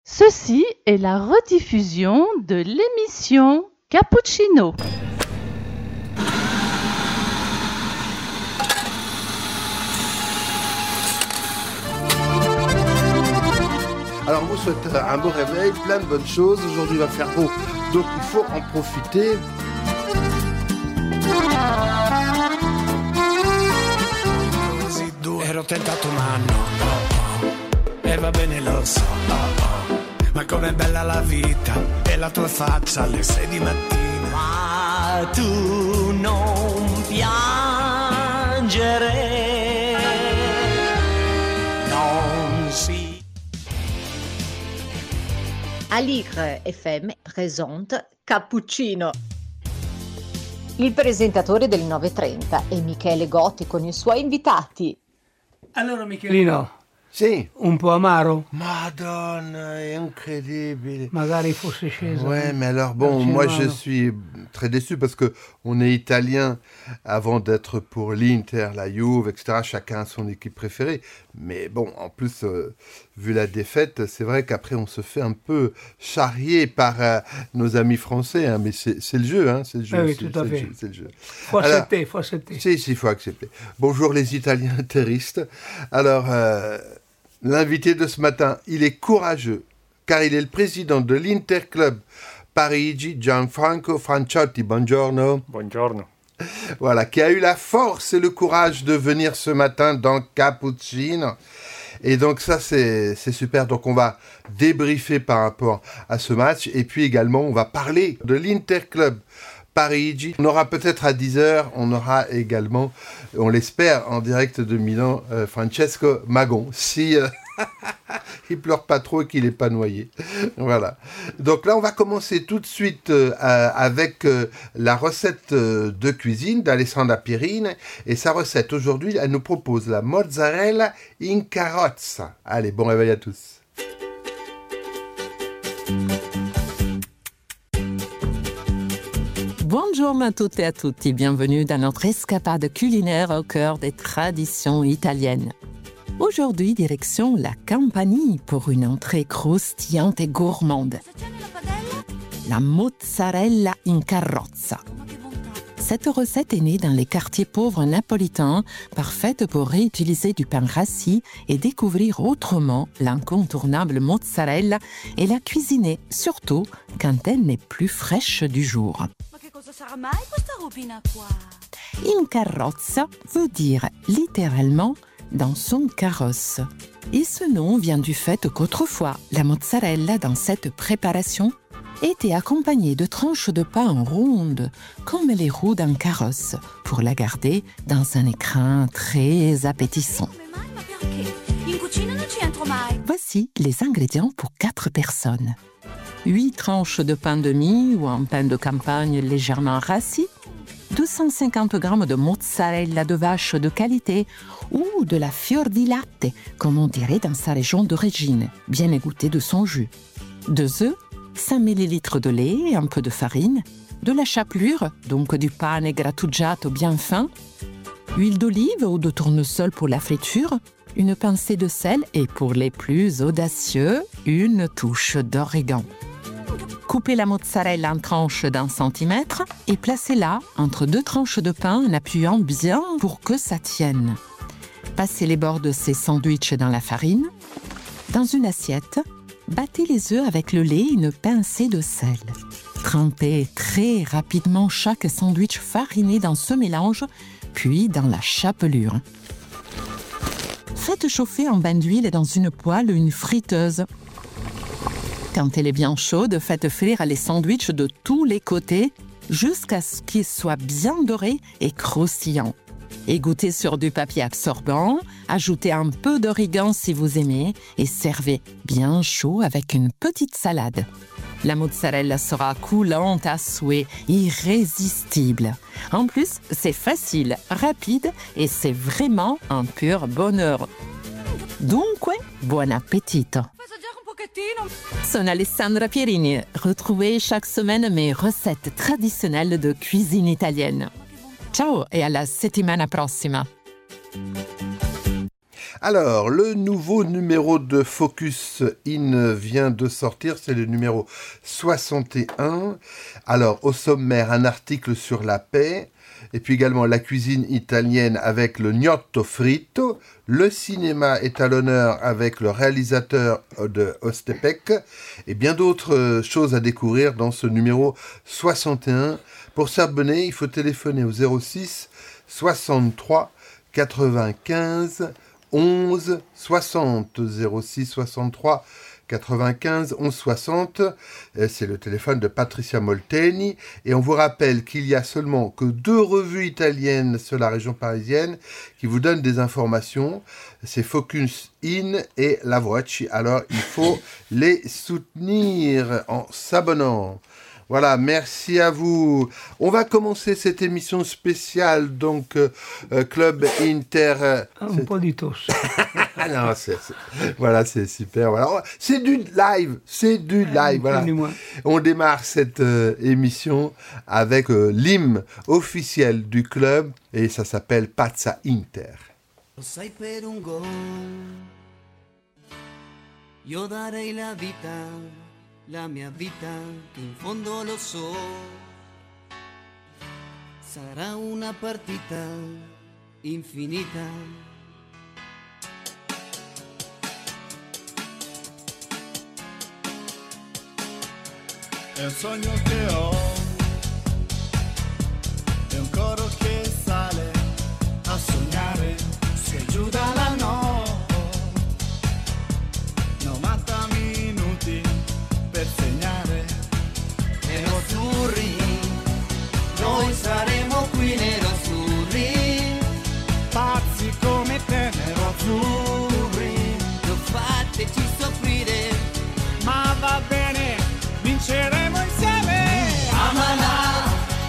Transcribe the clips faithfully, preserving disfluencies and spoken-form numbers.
Ceci est la rediffusion de l'émission Cappuccino. Alors, on vous souhaite un beau réveil, plein de bonnes choses. Aujourd'hui, il va faire beau, donc il faut en profiter. Ero tentato ma no, oh, oh. E va bene lo so, oh, oh. Ma com'è bella la vita e la tua faccia alle sei di mattina. Ma tu non piangere, non si... Aligre F M présente Cappuccino. Il presentatore del nove e trenta è Michele Gotti con i suoi invitati. Allora Michelino, Sì. un po' amaro? Madonna, è incredibile. Magari fosse sceso. Ouais, mais alors bon, moi je suis très déçu parce que on est italien avant d'être pour l'Inter, la Juve, et cetera. Chacun a son équipe préférée. Mais bon, en plus, euh, vu la défaite, c'est vrai qu'après on se fait un peu charrier par euh, nos amis français. Hein, mais c'est, c'est le jeu, hein, c'est le jeu. Ah oui, c'est, tout à c'est fait. Le jeu, c'est le jeu. Faut Alors, accepter, faut accepter. Si, si, il faut accepter. Bonjour les Italiens terristes. Alors, euh, l'invité de ce matin, il est courageux, car il est le président de l'Inter Club Parigi, Gianfranco Franciotti. Buongiorno. Buongiorno. Voilà, qui a eu la force et le courage de venir ce matin dans Cappuccino. Et donc ça, c'est, c'est super. Donc on va débriefer par rapport à ce match. Et puis également, on va parler de l'Inter Club Parigi. On aura peut-être à dix heures, on aura également, on l'espère, en direct de Milan, euh, Francesco Magon. Si euh, il pleure pas trop et qu'il n'est pas noyé. Voilà. Donc là, on va commencer tout de suite euh, avec euh, la recette euh, de cuisine d'Alessandra Pierini. Et sa recette aujourd'hui, elle nous propose la mozzarella in carrozza. Allez, bon réveil à tous. Buongiorno a tutte e a tutti, bienvenue dans notre escapade culinaire au cœur des traditions italiennes. Aujourd'hui, direction la Campanie pour une entrée croustillante et gourmande. La mozzarella in carrozza. Cette recette est née dans les quartiers pauvres napolitains, parfaite pour réutiliser du pain rassis et découvrir autrement l'incontournable mozzarella et la cuisiner, surtout quand elle n'est plus fraîche du jour. In carrozza veut dire littéralement dans son carrosse. Et ce nom vient du fait qu'autrefois, la mozzarella dans cette préparation était accompagnée de tranches de pain rondes, comme les roues d'un carrosse, pour la garder dans un écrin très appétissant. Voici les ingrédients pour quatre personnes. huit tranches de pain de mie ou un pain de campagne légèrement rassis, deux cent cinquante grammes de mozzarella de vache de qualité ou de la fior di latte, comme on dirait dans sa région d'origine, bien égouttée de son jus. Deux œufs, cinq millilitres de lait, un peu de farine, de la chapelure, donc du pane grattugiato bien fin, huile d'olive ou de tournesol pour la friture, une pincée de sel et pour les plus audacieux, une touche d'origan. Coupez la mozzarella en tranches d'un centimètre et placez-la entre deux tranches de pain en appuyant bien pour que ça tienne. Passez les bords de ces sandwichs dans la farine. Dans une assiette, battez les œufs avec le lait et une pincée de sel. Trempez très rapidement chaque sandwich fariné dans ce mélange, puis dans la chapelure. Faites chauffer un bain d'huile dans une poêle ou une friteuse. Quand elle est bien chaude, faites frire les sandwichs de tous les côtés jusqu'à ce qu'ils soient bien dorés et croustillants. Égouttez sur du papier absorbant, ajoutez un peu d'origan si vous aimez et servez bien chaud avec une petite salade. La mozzarella sera coulante à souhait, irrésistible. En plus, c'est facile, rapide et c'est vraiment un pur bonheur. Dunque, buon appetito! Sono Alessandra Pierini. Retrouvez chaque semaine mes recettes traditionnelles de cuisine italienne. Ciao et à la settimana prossima! Alors, le nouveau numéro de Focus In vient de sortir, c'est le numéro soixante et un. Alors, au sommaire, un article sur la paix, et puis également la cuisine italienne avec le gnocco fritto. Le cinéma est à l'honneur avec le réalisateur de Ostepec, et bien d'autres choses à découvrir dans ce numéro soixante et un. Pour s'abonner, il faut téléphoner au zéro six soixante-trois quatre-vingt-quinze onze soixante, zéro six soixante-trois quatre-vingt-quinze onze soixante. C'est le téléphone de Patricia Molteni. Et on vous rappelle qu'il y a seulement que deux revues italiennes sur la région parisienne qui vous donnent des informations. C'est Focus In et La Voce. Alors il faut les soutenir en s'abonnant. Voilà, merci à vous. On va commencer cette émission spéciale, donc euh, Club Inter. Euh, Un po' di tosse. non, c'est, c'est, voilà, c'est super. Voilà, c'est du live, c'est du live. Voilà. On démarre cette euh, émission avec euh, l'hymne officiel du club et ça s'appelle Pazza Inter. Lo sai per un gol, io darei la vita. La mia vita, che in fondo lo so, sarà una partita infinita. È un sogno che ho, è un coro che sale a sognare, se giù dalla notte, novanta minuti per segnare. Nerazzurri, noi saremo qui nerazzurri, pazzi come te, nerazzurri, non fateci soffrire, ma va bene, vinceremo insieme. Amala,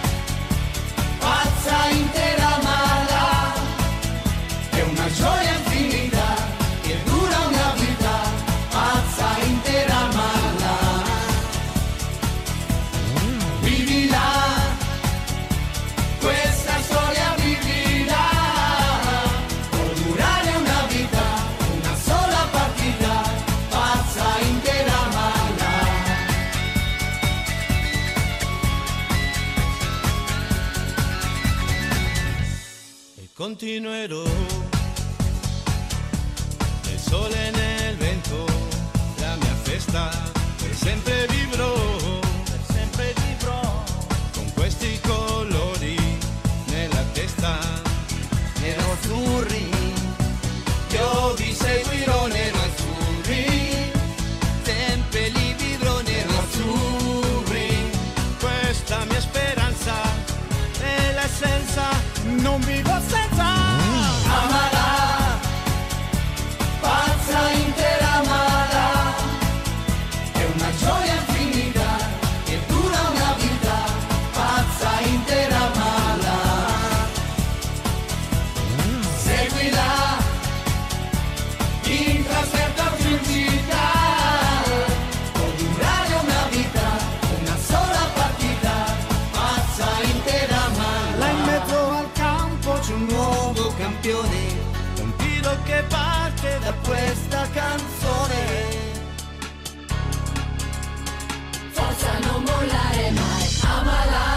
pazza intera amala, è una gioia infinita che dura una vita, pazza intera amala. Continuerò nel sole e nel vento, la mia festa per sempre vivrò, per sempre vivrò, con questi colori nella testa. Nerazzurri, io vi seguirò nerazzurri, sempre li vivrò nerazzurri. Questa mia speranza è l'essenza, non vivo senza. Amala, pazza intera amala, è una gioia infinita che dura una vita, pazza intera amala. Seguila, in trasferta felicità, può durare una vita, una sola partita, pazza intera amala. Là in mezzo al campo c'è un nuovo campione, un tiro che parte da questa canzone. Forza non mollare mai, amala.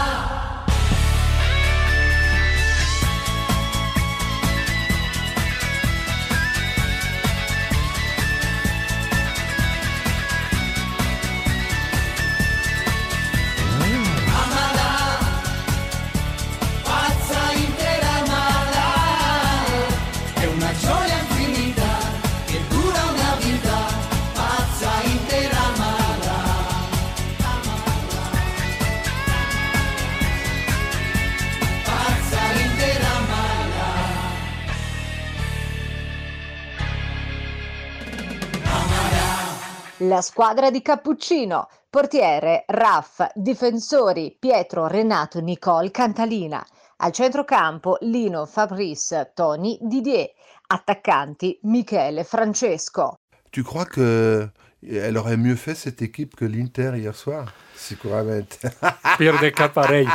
La squadra di Cappuccino, portiere Raff, difensori Pietro, Renato, Nicole, Cantalina, al centrocampo Lino, Fabrice, Tony, Didier, attaccanti Michele, Francesco. Tu crois que elle aurait mieux fait cette équipe que l'Inter hier soir? Sicuramente. Pire des cas pareils.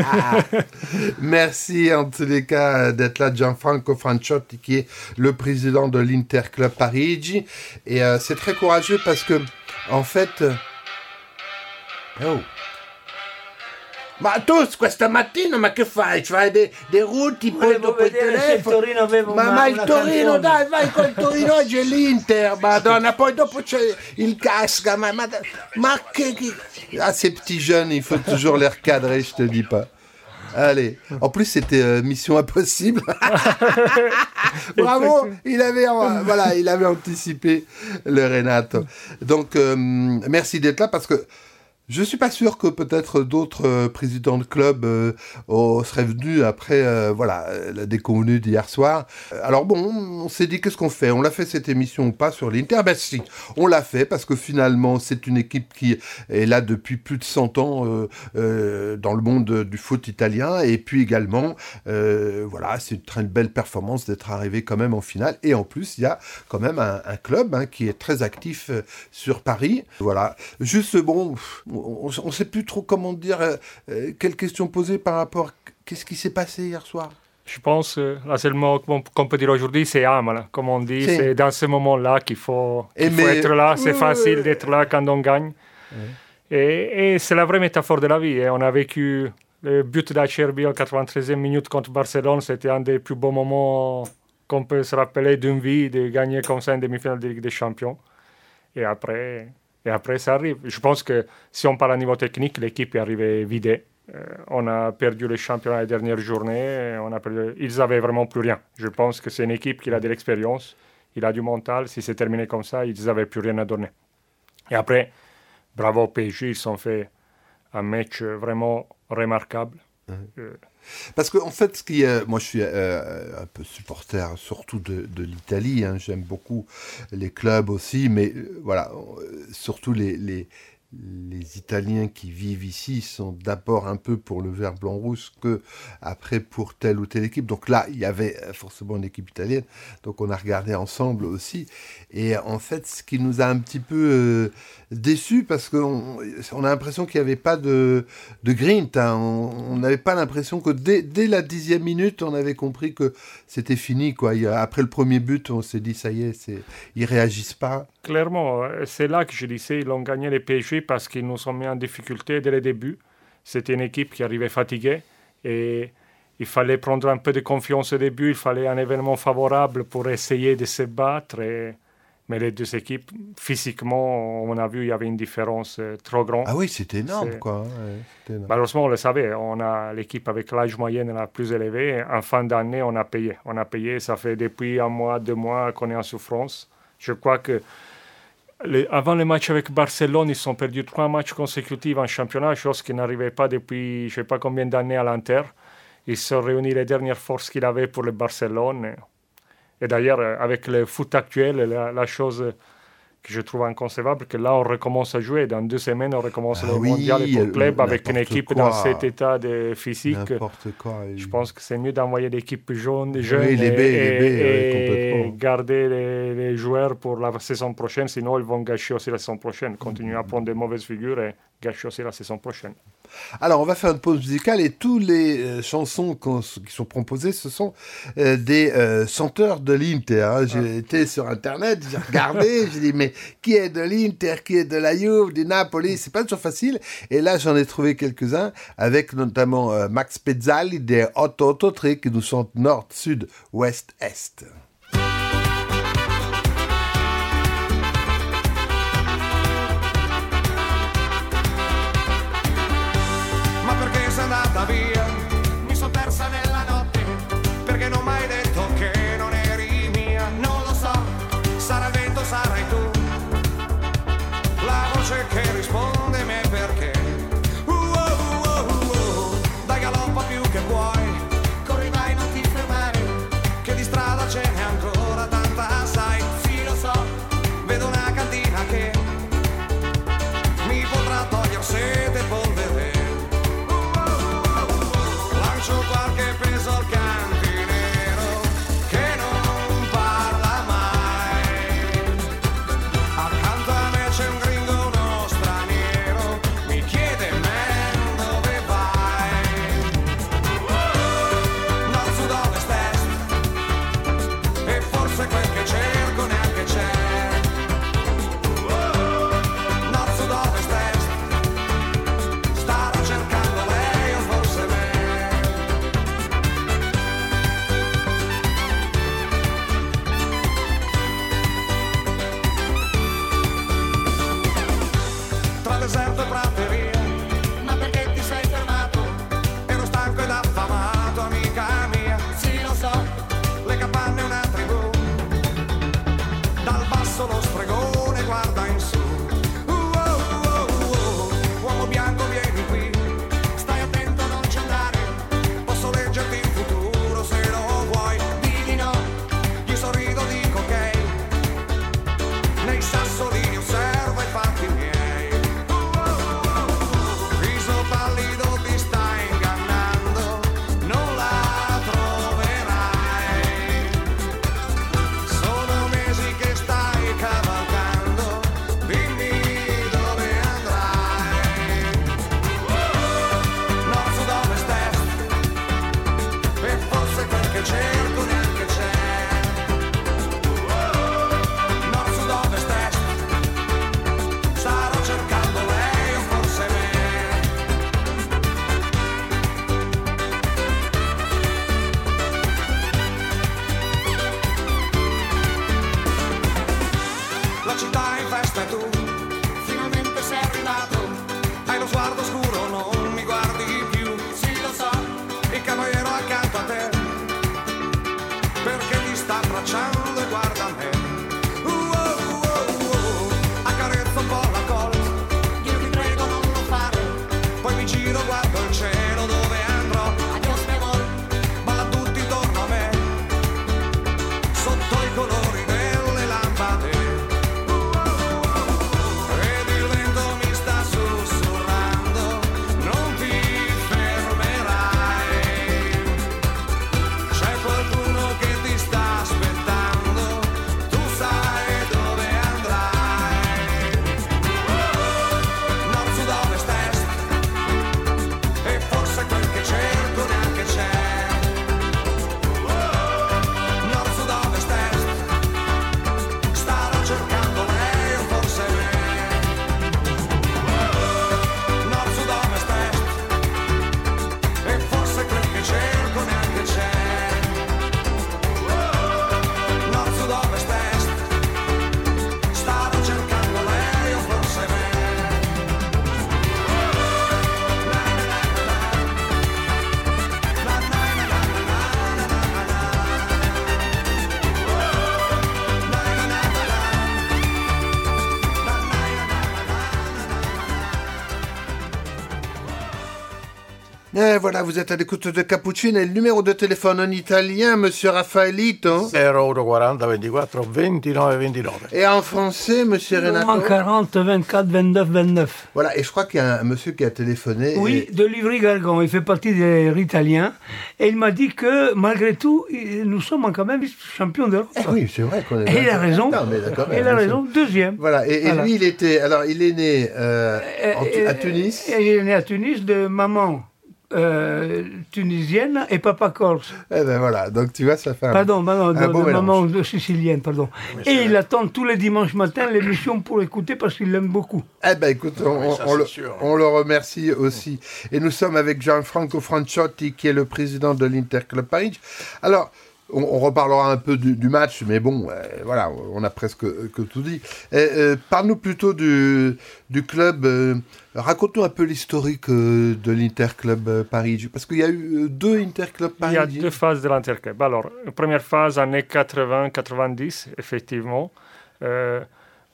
Merci en tous les cas d'être là, Gianfranco Franciotti, qui est le président de l'Inter Club Parigi. Et euh, c'est très courageux parce que, en fait... euh, Oh! Ma tu questa mattina, ma che fai? Ci fai dei, dei rutti poi dopo il telefono? Ma, ma il Torino, dai, vai col Torino, oggi è l'Inter, madonna, poi dopo c'è il Casca, ma, ma, ma che... Ah, ces petits jeunes, il faut toujours les recadrer, je te dis pas. Allez, en plus c'était euh, mission impossible. Bravo, il avait euh, voilà, il avait anticipé le Renato. Donc euh, merci d'être là parce que je suis pas sûr que peut-être d'autres euh, présidents de club euh, oh, seraient venus après euh, voilà la déconvenue d'hier soir. Alors bon, on s'est dit qu'est-ce qu'on fait? On l'a fait cette émission ou pas sur l'Inter? Ben si, on l'a fait parce que finalement c'est une équipe qui est là depuis plus de cent ans euh, euh, dans le monde du foot italien et puis également euh, voilà, c'est une très belle performance d'être arrivé quand même en finale et en plus il y a quand même un, un club hein, qui est très actif euh, sur Paris. Voilà, juste bon. On ne sait plus trop comment dire, euh, quelle question poser par rapport à qu'est-ce qui s'est passé hier soir. Je pense que la seule mot qu'on peut dire aujourd'hui, c'est âme. Comme on dit, c'est, c'est dans ce moment-là qu'il faut, qu'il faut être là. C'est facile d'être là quand on gagne. Ouais. Et, et c'est la vraie métaphore de la vie. Et on a vécu le but d'Acerbi en quatre-vingt-treizième minute contre Barcelone. C'était un des plus beaux moments qu'on peut se rappeler d'une vie, de gagner comme ça une demi-finale de Ligue des Champions. Et après... Et après, ça arrive. Je pense que si on parle à niveau technique, l'équipe est arrivée vidée. Euh, on a perdu le championnat les dernières journées. On a perdu... Ils n'avaient vraiment plus rien. Je pense que c'est une équipe qui a de l'expérience. Il a du mental. Si c'est terminé comme ça, ils n'avaient plus rien à donner. Et après, bravo au P S G. Ils ont fait un match vraiment remarquable. Mmh. Euh... Parce qu'en en fait, ce qui est, moi je suis euh, un peu supporter surtout de, de l'Italie, hein, j'aime beaucoup les clubs aussi, mais euh, voilà, euh, surtout les, les, les Italiens qui vivent ici sont d'abord un peu pour le vert blanc rouge que après pour telle ou telle équipe. Donc là, il y avait forcément une équipe italienne, donc on a regardé ensemble aussi. Et en fait, ce qui nous a un petit peu euh, déçus, parce qu'on on a l'impression qu'il n'y avait pas de, de grinta, hein. On n'avait pas l'impression que dès, dès la dixième minute, on avait compris que c'était fini, quoi. Il, après le premier but, on s'est dit, ça y est, c'est, ils ne réagissent pas. Clairement, c'est là que je disais, ils ont gagné les P S G parce qu'ils nous ont mis en difficulté dès le début. C'était une équipe qui arrivait fatiguée et il fallait prendre un peu de confiance au début, il fallait un événement favorable pour essayer de se battre. Et... Mais les deux équipes, physiquement, on a vu, il y avait une différence euh, trop grande. Ah oui, c'était énorme, c'est... quoi. Ouais, c'était énorme. Malheureusement, on le savait, on a l'équipe avec l'âge moyen la plus élevée. En fin d'année, on a payé. On a payé, ça fait depuis un mois, deux mois qu'on est en souffrance. Je crois que les, avant le match avec Barcelone, ils ont perdu trois matchs consécutifs en championnat, chose qui n'arrivait pas depuis je ne sais pas combien d'années à l'Inter. Ils se sont réunis les dernières forces qu'il avait pour le Barcelone. Et, et d'ailleurs, avec le foot actuel, la, la chose que je trouve inconcevable, que là, on recommence à jouer. Dans deux semaines, on recommence ah le oui, mondial pour le club avec une équipe quoi. Dans cet état de physique. N'importe quoi. Je pense que c'est mieux d'envoyer l'équipe jaune, jeune oui, les B, et, les B, et oui, garder les, les joueurs pour la saison prochaine. Sinon, ils vont gâcher aussi la saison prochaine. Continuer à prendre de mauvaises figures et gâcher aussi la saison prochaine. Alors, on va faire une pause musicale et toutes les euh, chansons qui sont proposées, ce sont euh, des euh, chanteurs de l'Inter. Hein. J'ai ah. été sur Internet, j'ai regardé, j'ai dit, mais qui est de l'Inter, qui est de la Juve, du Napoli? C'est pas toujours facile. Et là, j'en ai trouvé quelques-uns, avec notamment euh, Max Pezzali des Otto Otto Tre, qui nous chantent Nord, Sud, Ouest, Est. Via, mi son persa nella notte, perché non m'hai detto che non eri mia, non lo so, sarà il vento, sarai tu, la voce che risponde me perché, uh, uh, uh, uh, uh, dai galoppa più che puoi, corri vai non ti fermare, che di strada ce n'è ancora tanta, sai, sì lo so, vedo una cantina che mi potrà togliere sete e polvere. Qualche peso al cantinero che non parla mai. Accanto a me c'è un gringo, uno straniero Eh, voilà, vous êtes à l'écoute de Cappuccino et le numéro de téléphone en italien, monsieur Raffaelito. zéro quarante ventiquattro ventinove ventinove. Et en français, monsieur Renato. quarante vingt-quatre vingt-neuf vingt-neuf. Voilà, et je crois qu'il y a un monsieur qui a téléphoné. Oui, et... de Livry-Gargan, il fait partie des Italiens. Et il m'a dit que malgré tout, nous sommes quand même champions d'Europe. Eh oui, c'est vrai qu'on est. Et il a raison. Non, mais d'accord, il a raison, deuxième. Voilà, et, et Voilà. lui, il était. Alors, il est né euh, en, et, à Tunis. Et il est né à Tunis de maman euh, tunisienne et papa corse. Eh ben voilà, donc tu vois, ça fait un. Pardon, pardon un de, beau de maman mélange. de sicilienne, pardon. Oui, et vrai. il attend tous les dimanches matins l'émission pour écouter parce qu'il l'aime beaucoup. Eh ben écoute, on, Oui, ça, on, c'est le, sûr. on le remercie aussi. Et nous sommes avec Gianfranco Franciotti, qui est le président de l'Interclub Paris. Alors, on, on reparlera un peu du, du match, mais bon, euh, voilà, on a presque euh, que tout dit. Et, euh, parle-nous plutôt du, du club. Euh, raconte-nous un peu l'historique euh, de l'Interclub euh, Paris, parce qu'il y a eu euh, deux Interclubs Paris. Il y a deux phases de l'Interclub. Alors, première phase, années quatre-vingts quatre-vingt-dix, effectivement. Euh,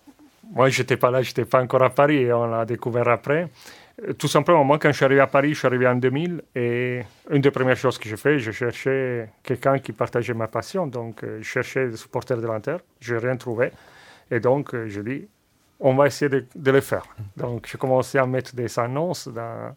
moi, je n'étais pas là, je n'étais pas encore à Paris, et on l'a découvert après. Tout simplement, moi, quand je suis arrivé à Paris, je suis arrivé en deux mille, et une des premières choses que j'ai fait, je cherchais quelqu'un qui partageait ma passion. Donc, euh, je cherchais des supporters de l'Inter, je n'ai rien trouvé. Et donc, euh, je dis, on va essayer de, de le faire. Donc, j'ai commencé à mettre des annonces dans,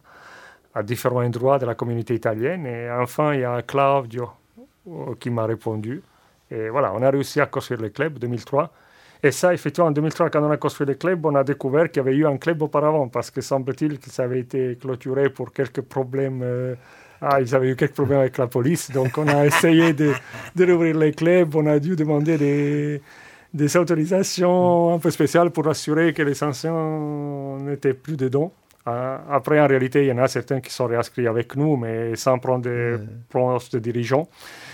à différents endroits de la communauté italienne. Et enfin, il y a Claudio euh, qui m'a répondu. Et voilà, on a réussi à construire le club en deux mille trois. Et ça, effectivement, en deux mille trois, quand on a construit le club, on a découvert qu'il y avait eu un club auparavant, parce que semble-t-il que ça avait été clôturé pour quelques problèmes. Euh, ah, ils avaient eu quelques problèmes avec la police, donc on a essayé de, de rouvrir le club. On a dû demander des, des autorisations un peu spéciales pour assurer que les anciens n'étaient plus dedans. Euh, après, en réalité, il y en a certains qui sont réinscrits avec nous, mais sans prendre des mmh. postes de dirigeants.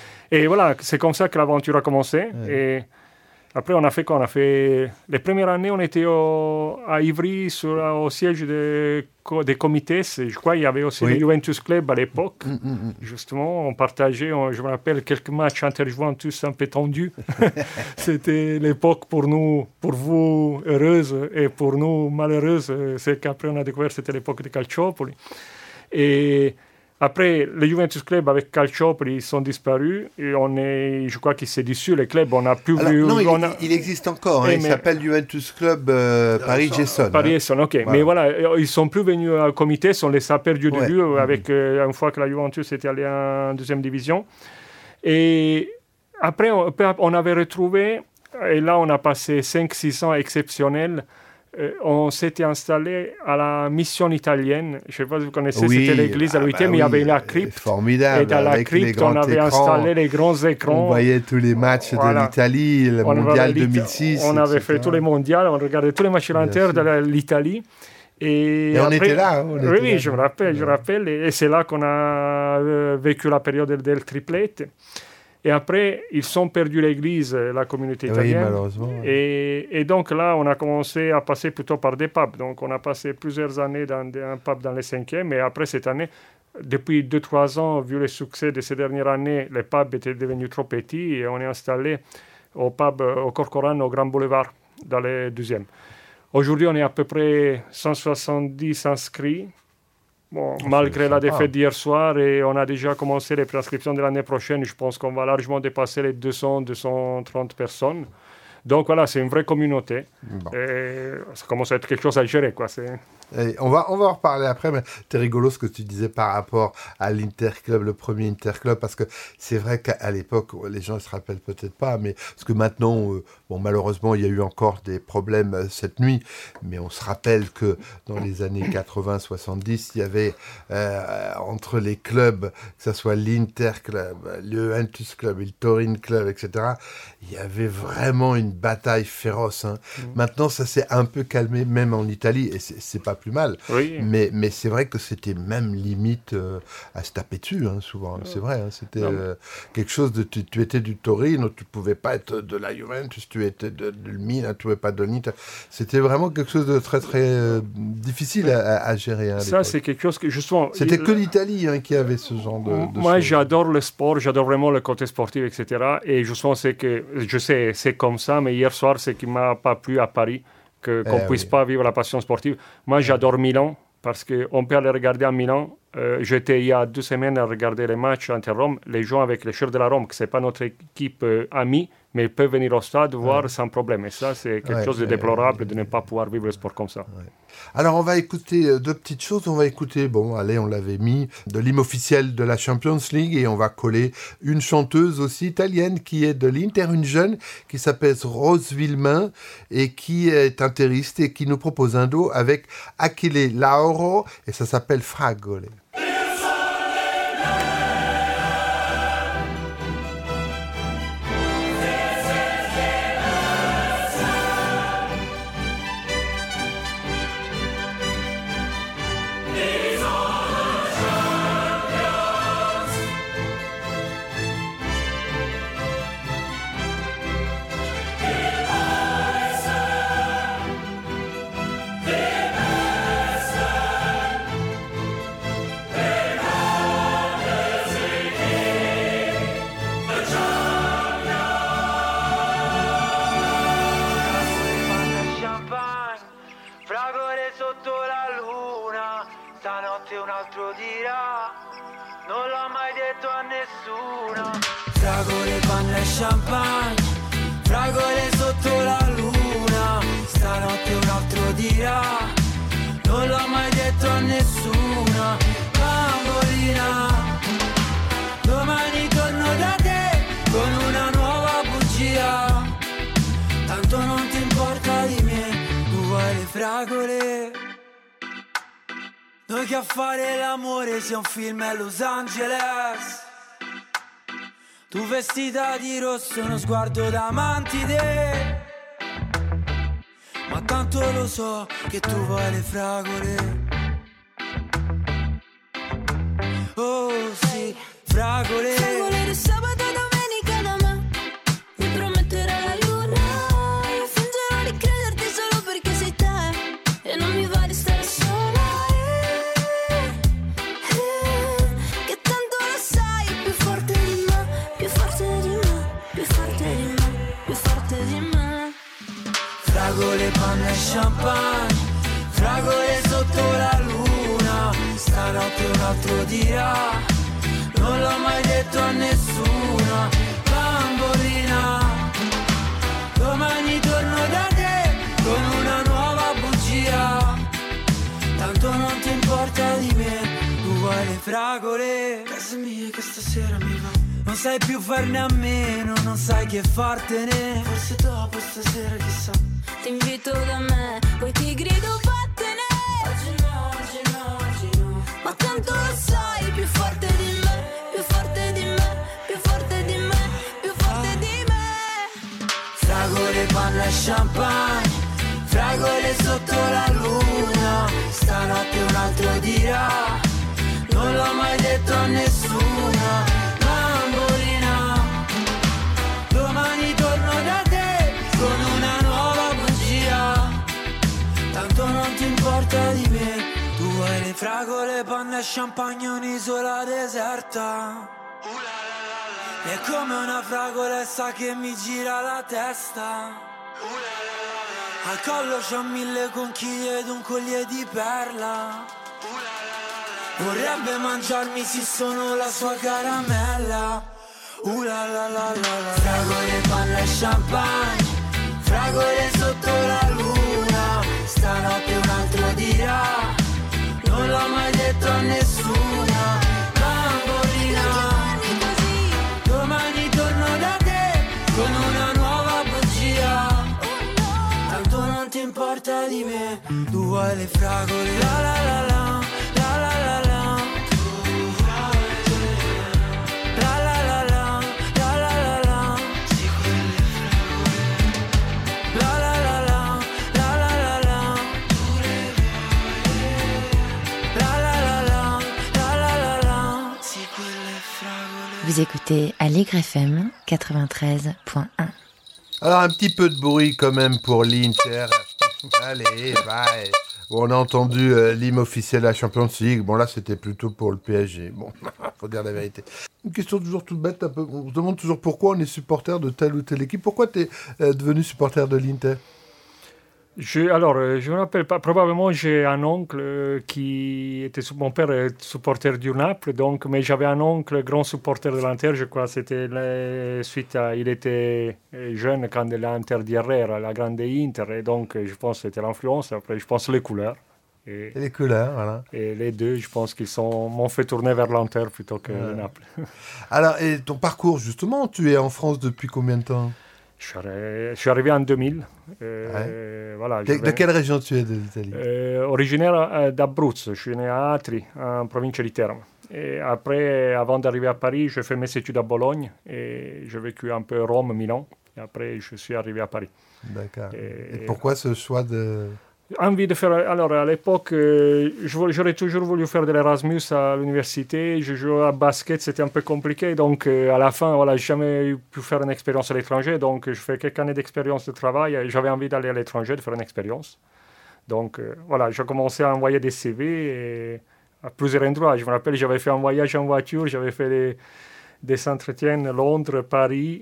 Et voilà, c'est comme ça que l'aventure a commencé. Mmh. Et après, on a fait quoi? On a fait... Les premières années, on était au... à Ivry, sur... au siège des, des comités. Je crois qu'il y avait aussi oui. le Juventus Club à l'époque. Mm, mm, mm. Justement, on partageait, on... je me rappelle, quelques matchs inter-Juventus un peu tendus. C'était l'époque pour nous, pour vous, heureuse, et pour nous, malheureuse. C'est qu'après, on a découvert que c'était l'époque de Calciopoli. Et... Après, le Juventus Club avec Calciopoli, ils sont disparus. Et on est, je crois qu'il s'est dissous, le club. On n'a plus Alors, vu. Non, il, on a... il existe encore. Hein, il mais... s'appelle Juventus Club euh, Paris-Gesson. Paris-Gesson, ok. Voilà. Mais voilà, ils ne sont plus venus au comité. On les a perdus de ouais. vue mmh. avec, euh, une fois que la Juventus était allée en deuxième division. Et après, on, on avait retrouvé, et là, on a passé cinq six ans exceptionnels. Euh, on s'était installé à la mission italienne. Je ne sais pas si vous connaissez, oui, c'était l'église à l'huitième, ah bah mais oui, il y avait la crypte. Formidable. Et dans la crypte, on avait écrans, installé les grands écrans. On voyait tous les matchs voilà. de l'Italie, le on mondial deux mille six. On avait et cetera fait tous les mondials, on regardait tous les matchs inter de l'Italie. Et, et après, on était là. On oui, était oui, là. je me rappelle, je me rappelle. Et, et c'est là qu'on a euh, vécu la période del triplete. Et après, ils sont perdus l'église, la communauté italienne. Oui, malheureusement. Ouais. Et, et donc là, on a commencé à passer plutôt par des pubs. Donc on a passé plusieurs années dans des, un pub dans les cinquièmes. Et après cette année, depuis deux trois ans, vu le succès de ces dernières années, les pubs étaient devenus trop petits. Et on est installé au pub au Corcoran, au Grand Boulevard, dans les deuxièmes. Aujourd'hui, on est à peu près cent soixante-dix inscrits. Bon, oh, malgré la défaite d'hier soir, et on a déjà commencé les préinscriptions de l'année prochaine, je pense qu'on va largement dépasser les deux cents à deux cent trente personnes. Donc voilà, c'est une vraie communauté. Bon. Et ça commence à être quelque chose à gérer, quoi. C'est... Et on va, on va en reparler après, mais c'est rigolo ce que tu disais par rapport à l'Interclub, le premier Interclub, parce que c'est vrai qu'à l'époque, les gens ne se rappellent peut-être pas, mais parce que maintenant, euh, bon, malheureusement, il y a eu encore des problèmes euh, cette nuit, mais on se rappelle que dans les années quatre-vingts soixante-dix, il y avait euh, entre les clubs, que ce soit l'Interclub, le Juventus Club, le Turin Club, et cetera, il y avait vraiment une bataille féroce. Hein. Mmh. Maintenant, ça s'est un peu calmé, même en Italie, et c'est, c'est pas plus mal. Oui. Mais, mais c'est vrai que c'était même limite euh, à se taper dessus, hein, souvent. C'est vrai, hein, c'était euh, quelque chose de... Tu, tu étais du Torino, tu ne pouvais pas être de la Juventus, tu étais de, de Milan, tu ne pouvais pas de l'Inter. C'était vraiment quelque chose de très, très euh, difficile à, à gérer. Hein, à Ça, c'est quelque chose que, justement... C'était il... que l'Italie hein, qui avait ce genre de, de Moi, choses. j'adore le sport, j'adore vraiment le côté sportif, et cetera. Et justement, c'est que, je sais, c'est comme ça, mais hier soir, c'est qu'il ne m'a pas plu à Paris, que, qu'on ne eh puisse oui. pas vivre la passion sportive. Moi, j'adore Milan, parce qu'on peut aller regarder à Milan euh, j'étais il y a deux semaines à regarder les matchs Inter-Rome, les gens avec les shirts de la Rome, que ce n'est pas notre équipe euh, amie, mais ils peuvent venir au stade voir ouais. sans problème. Et ça, c'est quelque ouais, chose de déplorable euh, de ne pas pouvoir vivre le sport comme ça. Ouais. Alors, on va écouter deux petites choses. On va écouter, bon, allez, on l'avait mis, de l'hymne officiel de la Champions League et on va coller une chanteuse aussi italienne qui est de l'Inter, une jeune qui s'appelle Rose Villemain et qui est interiste et qui nous propose un duo avec Achille Lauro et ça s'appelle Fragole. Fragole, panna e champagne, fragole sotto la luna, stanotte un altro dirà, non l'ho mai detto a nessuna, bambolina, domani torno da te con una nuova bugia, tanto non ti importa di me, tu vuoi le fragole, noi che a fare l'amore sia un film a Los Angeles. Tu vestita di rosso, uno sguardo da mantide, ma tanto lo so che tu vuoi le fragole. Oh sì, fragole. Fragole di sabato e domenica da me, mi prometterà la luna, io fingerò di crederti solo perché sei te, e non mi va di stare sola. Fragole, panna e champagne, fragole sotto la luna, stanotte un altro dirà, non l'ho mai detto a nessuna, bambolina, domani torno da te con una nuova bugia, tanto non ti importa di me, tu vuoi le fragole, casa mia che stasera mi va. Non sai più farne a meno, non sai che fartene, forse dopo stasera chissà. Ti invito da me, poi ti grido vattene. Oggi no, oggi no, oggi no. Ma tanto lo sai, più forte di me, più forte di me, più forte di me, più forte ah. di me. Fragole, panna e champagne, fragole sotto la luna, stanotte un altro dirà, non l'ho mai detto a nessuna, bambolina, domani torno da te con una nuova bugia, tanto non ti importa di me, tu vuoi le fragole, panna e champagne, un'isola deserta, è come una fragolessa che mi gira la testa, al collo c'ho mille conchiglie ed un collier di perla, vorrebbe mangiarmi se sono la sua caramella. Uh la la la la la. Fragole, panna e champagne, fragole sotto la luna, stanotte un altro dirà, non l'ho mai detto a nessuna, bambolina, domani torno da te con una nuova bugia, tanto non ti importa di me, tu vuoi le fragole, la la la la, la la la la. Vous écoutez Allegre F M quatre-vingt-treize point un. Alors un petit peu de bruit quand même pour l'Inter. Allez, bye. Bon, on a entendu euh, l'hymne officiel de la Champions League. Bon, là, c'était plutôt pour le P S G. Bon, faut dire la vérité. Une question toujours toute bête. Un peu. On se demande toujours pourquoi on est supporter de telle ou telle équipe. Pourquoi tu es euh, devenu supporter de l'Inter ? Je, alors, je me rappelle pas. Probablement, j'ai un oncle qui était mon père est supporter du Naples, donc, mais j'avais un oncle grand supporter de l'Inter. Je crois c'était les, suite à, il était jeune quand l'Inter di Herrera, la grande Inter, et donc je pense que c'était l'influence. Après, je pense les couleurs. Et, et les couleurs, voilà. Et les deux, je pense qu'ils sont m'ont fait tourner vers l'Inter plutôt que euh. Naples. Alors, et ton parcours justement, tu es en France depuis combien de temps? Je suis, arrivé, je suis arrivé en deux mille. Euh, ouais. voilà, de, de quelle région tu es de l'Italie? euh, Originaire euh, d'Abruzzo, je suis né à Atri, en province de Teramo. Et après, avant d'arriver à Paris, j'ai fait mes études à Bologne et j'ai vécu un peu Rome, Milan. Et après, je suis arrivé à Paris. D'accord. Et, et pourquoi ce choix de... Envie de faire. Alors, à l'époque, euh, j'aurais toujours voulu faire de l'Erasmus à l'université. Je jouais à basket, c'était un peu compliqué. Donc, euh, à la fin, voilà, je n'ai jamais pu faire une expérience à l'étranger. Donc, je fais quelques années d'expérience de travail. Et j'avais envie d'aller à l'étranger, de faire une expérience. Donc, euh, voilà, j'ai commencé à envoyer des C V et à plusieurs endroits. Je me rappelle, j'avais fait un voyage en voiture. J'avais fait des, des entretiens à Londres, Paris.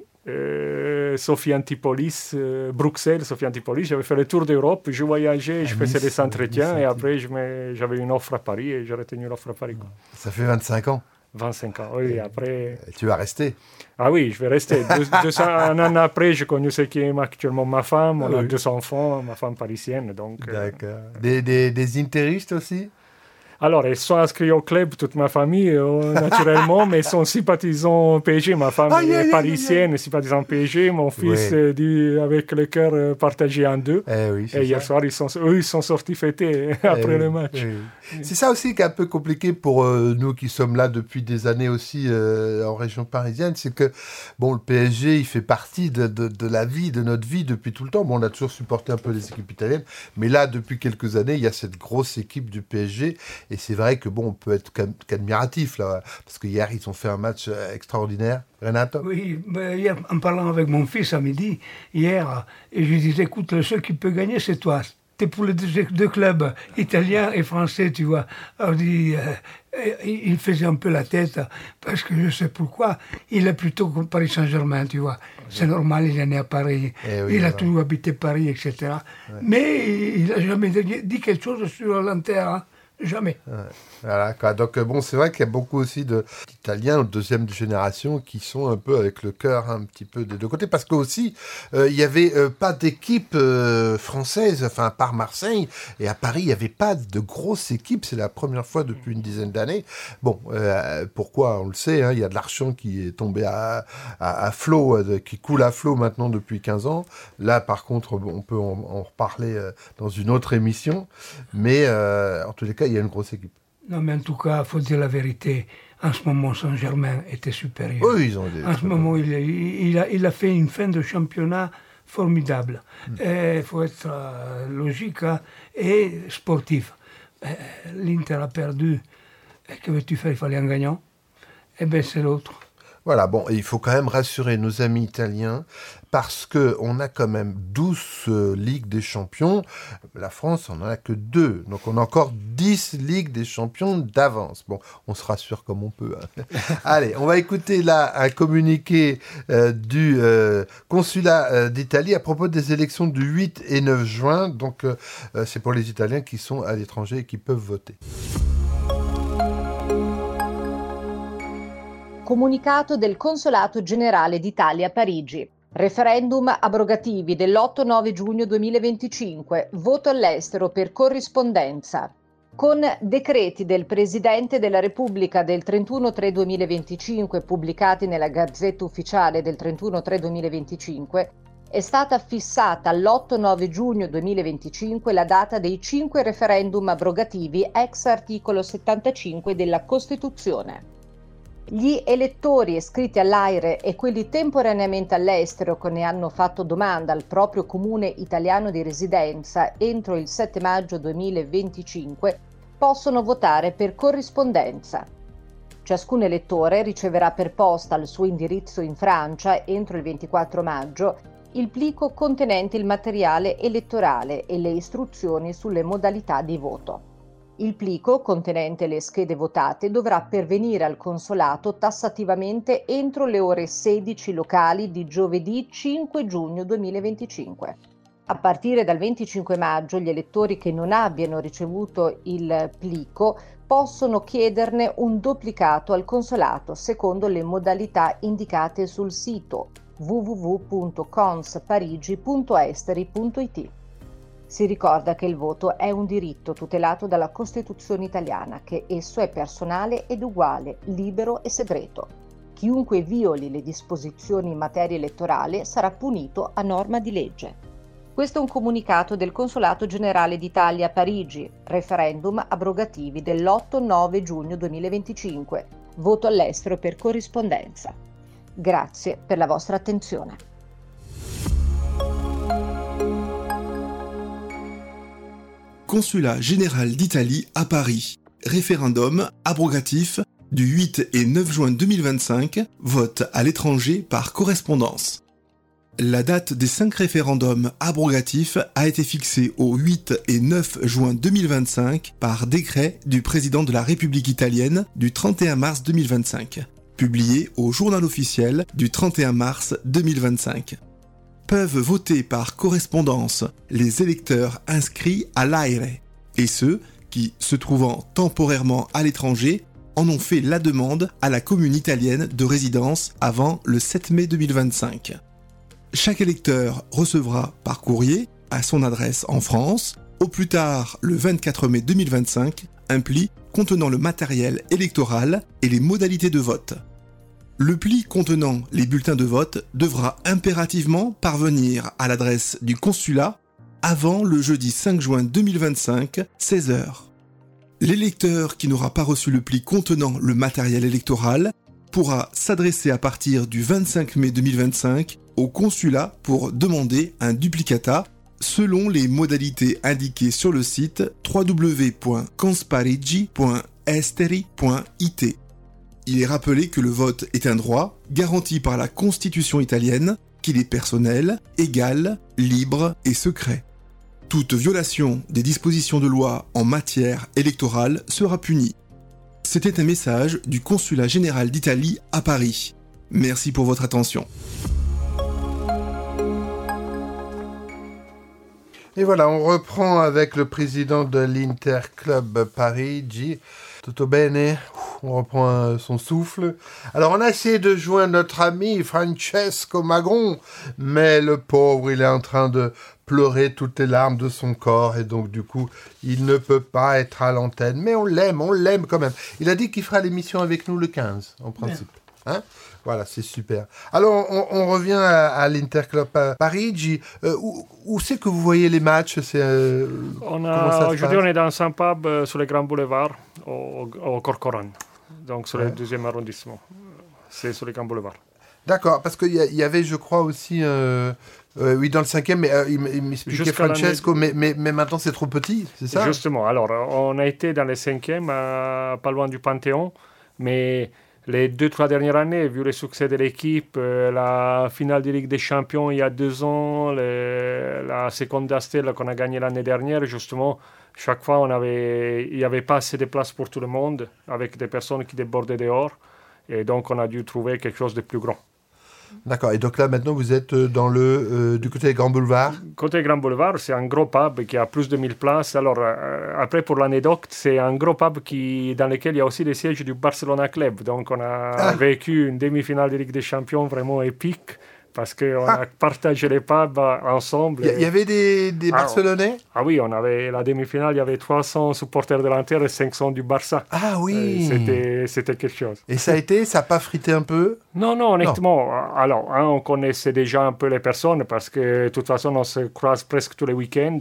Euh, Sophie Antipolis, euh, Bruxelles, Sophie Antipolis. J'avais fait le tour d'Europe, je voyageais, je faisais des entretiens et après je j'avais une offre à Paris et j'ai retenu l'offre à Paris. Quoi. Ça fait vingt-cinq ans. vingt-cinq ans, oui. Et après... Et tu vas rester? Ah oui, je vais rester. deux, deux, un an après, j'ai connu ce qui est actuellement ma femme. On ah, a oui. deux enfants, ma femme parisienne. Donc, d'accord. Euh... Des, des, des interistes aussi? Alors, ils sont inscrits au club, toute ma famille, euh, naturellement, mais ils sont sympathisants P S G. Ma femme ah, est yeah, parisienne, yeah. sympathisant P S G. Mon fils, ouais. euh, dit, avec le cœur euh, partagé en deux. Eh oui, et hier ça. soir, ils sont, eux, ils sont sortis fêter eh après oui, le match. Eh oui. C'est ça aussi qui est un peu compliqué pour euh, nous qui sommes là depuis des années aussi euh, en région parisienne. C'est que, bon, le P S G, il fait partie de, de, de la vie, de notre vie depuis tout le temps. Bon, on a toujours supporté un peu les équipes italiennes. Mais là, depuis quelques années, il y a cette grosse équipe du P S G. Et c'est vrai que bon, on peut être qu'admiratif là, parce que hier ils ont fait un match extraordinaire. Renato? Oui, mais hier, en parlant avec mon fils à midi, hier, et je lui disais, écoute, le seul qui peut gagner, c'est toi. T'es pour les deux, deux clubs, italien et français, tu vois. Alors, il, euh, il faisait un peu la tête, parce que je sais pourquoi. Il est plutôt comme Paris Saint-Germain, tu vois. C'est normal, il est né à Paris. Eh oui, il voilà. a toujours habité Paris, et cetera. Ouais. Mais il n'a jamais dit quelque chose sur l'Inter, hein. Jamais. Ouais, voilà, quoi. Donc bon, c'est vrai qu'il y a beaucoup aussi de, d'Italiens de deuxième génération qui sont un peu avec le cœur un petit peu des deux côtés, parce que aussi euh, il y avait euh, pas d'équipe euh, française, enfin à part Marseille, et à Paris il y avait pas de grosse équipe. C'est la première fois depuis une dizaine d'années. Bon, euh, pourquoi on le sait, hein, il y a de l'argent qui est tombé à, à, à flot, euh, qui coule à flot maintenant depuis quinze ans. Là, par contre, on peut en, en reparler euh, dans une autre émission, mais euh, en tous les cas il y a une grosse équipe. Non, mais en tout cas, il faut dire la vérité. En ce moment, Saint-Germain était supérieur. Oui, ils ont des... En ce moment, il, il, a, il a fait une fin de championnat formidable. Il mm. faut être euh, logique hein, et sportif. Euh, L'Inter a perdu. Et que veux-tu faire? Il fallait un gagnant. Eh bien, c'est l'autre. Voilà, bon, il faut quand même rassurer nos amis italiens parce qu'on a quand même douze euh, Ligues des Champions. La France, on n'en a que deux. Donc, on a encore dix Ligues des Champions d'avance. Bon, on se rassure comme on peut. Hein. Allez, on va écouter là un communiqué euh, du euh, consulat euh, d'Italie à propos des élections du huit et neuf juin. Donc, euh, c'est pour les Italiens qui sont à l'étranger et qui peuvent voter. Comunicato del Consolato Generale d'Italia a Parigi. Referendum abrogativi dell'otto nove giugno duemilaventicinque. Voto all'estero per corrispondenza. Con decreti del Presidente della Repubblica del trentuno tre duemilaventicinque pubblicati nella Gazzetta Ufficiale del trentuno tre duemilaventicinque è stata fissata all'otto nove giugno duemilaventicinque la data dei cinque referendum abrogativi ex articolo settantacinque della Costituzione. Gli elettori iscritti all'AIRE e quelli temporaneamente all'estero che ne hanno fatto domanda al proprio comune italiano di residenza entro il sette maggio duemilaventicinque possono votare per corrispondenza. Ciascun elettore riceverà per posta al suo indirizzo in Francia entro il ventiquattro maggio il plico contenente il materiale elettorale e le istruzioni sulle modalità di voto. Il plico, contenente le schede votate, dovrà pervenire al consolato tassativamente entro le ore sedici locali di giovedì cinque giugno duemilaventicinque. A partire dal venticinque maggio gli elettori che non abbiano ricevuto il plico possono chiederne un duplicato al consolato secondo le modalità indicate sul sito w w w punto cons parigi punto esteri punto i t. Si ricorda che il voto è un diritto tutelato dalla Costituzione italiana, che esso è personale ed uguale, libero e segreto. Chiunque violi le disposizioni in materia elettorale sarà punito a norma di legge. Questo è un comunicato del Consolato Generale d'Italia a Parigi, referendum abrogativi dell'otto nove giugno duemilaventicinque, voto all'estero per corrispondenza. Grazie per la vostra attenzione. Consulat général d'Italie à Paris. Référendum abrogatif du huit et neuf juin deux mille vingt-cinq, vote à l'étranger par correspondance. La date des cinq référendums abrogatifs a été fixée au huit et neuf juin deux mille vingt-cinq par décret du président de la République italienne du trente et un mars deux mille vingt-cinq, publié au Journal officiel du trente et un mars deux mille vingt-cinq. Peuvent voter par correspondance les électeurs inscrits à l'AIRE et ceux qui, se trouvant temporairement à l'étranger, en ont fait la demande à la commune italienne de résidence avant le sept mai deux mille vingt-cinq. Chaque électeur recevra par courrier, à son adresse en France, au plus tard le vingt-quatre mai deux mille vingt-cinq, un pli contenant le matériel électoral et les modalités de vote. Le pli contenant les bulletins de vote devra impérativement parvenir à l'adresse du consulat avant le jeudi cinq juin deux mille vingt-cinq, seize heures. L'électeur qui n'aura pas reçu le pli contenant le matériel électoral pourra s'adresser à partir du vingt-cinq mai deux mille vingt-cinq au consulat pour demander un duplicata selon les modalités indiquées sur le site w w w point consparigi point esteri point i t. Il est rappelé que le vote est un droit garanti par la Constitution italienne, qu'il est personnel, égal, libre et secret. Toute violation des dispositions de loi en matière électorale sera punie. C'était un message du Consulat général d'Italie à Paris. Merci pour votre attention. Et voilà, on reprend avec le président de l'Interclub Parigi. Tutto bene? On reprend son souffle. Alors, on a essayé de joindre notre ami Francesco Magron, mais le pauvre, il est en train de pleurer toutes les larmes de son corps, et donc, du coup, il ne peut pas être à l'antenne. Mais on l'aime, on l'aime quand même. Il a dit qu'il fera l'émission avec nous le quinze, en principe. Hein? Voilà, c'est super. Alors, on, on revient à, à l'Interclub Parigi. Euh, où où c'est que vous voyez les matchs? C'est, euh, on a, Aujourd'hui, on est dans un pub euh, sur le Grand Boulevard, au, au Corcoran, donc sur ouais. le deuxième arrondissement. C'est sur le Grand Boulevard. D'accord, parce qu'il y, y avait, je crois, aussi... Euh, euh, oui, dans le cinquième, mais euh, il, il m'expliquait Francesco, mais, mais, mais maintenant c'est trop petit, c'est ça? Justement, alors, on a été dans le cinquième, euh, pas loin du Panthéon, mais... Les deux, trois dernières années, vu le succès de l'équipe, euh, la finale de Ligue des Champions il y a deux ans, le, la Seconda Stella qu'on a gagnée l'année dernière, justement, chaque fois, on avait, il n'y avait pas assez de place pour tout le monde, avec des personnes qui débordaient dehors. Et donc, on a dû trouver quelque chose de plus grand. D'accord. Et donc là, maintenant, vous êtes dans le, euh, du côté des Grand Boulevard? Côté Grand Boulevard, c'est un gros pub qui a plus de mille places. Alors, euh, après, pour l'anecdote, c'est un gros pub qui, dans lequel il y a aussi les sièges du Barcelona Club. Donc, on a ah. vécu une demi-finale de Ligue des Champions vraiment épique, parce qu'on ah. a partagé les pubs ensemble. Il y, y avait des, des ah, Barcelonais? Ah oui, on avait la demi-finale, il y avait trois cents supporters de l'Inter et cinq cents du Barça. Ah oui. C'était, c'était quelque chose. Et ça a été, ça n'a pas frité un peu? Non, non, honnêtement. Non. Alors, hein, on connaissait déjà un peu les personnes, parce que de toute façon, on se croise presque tous les week-ends.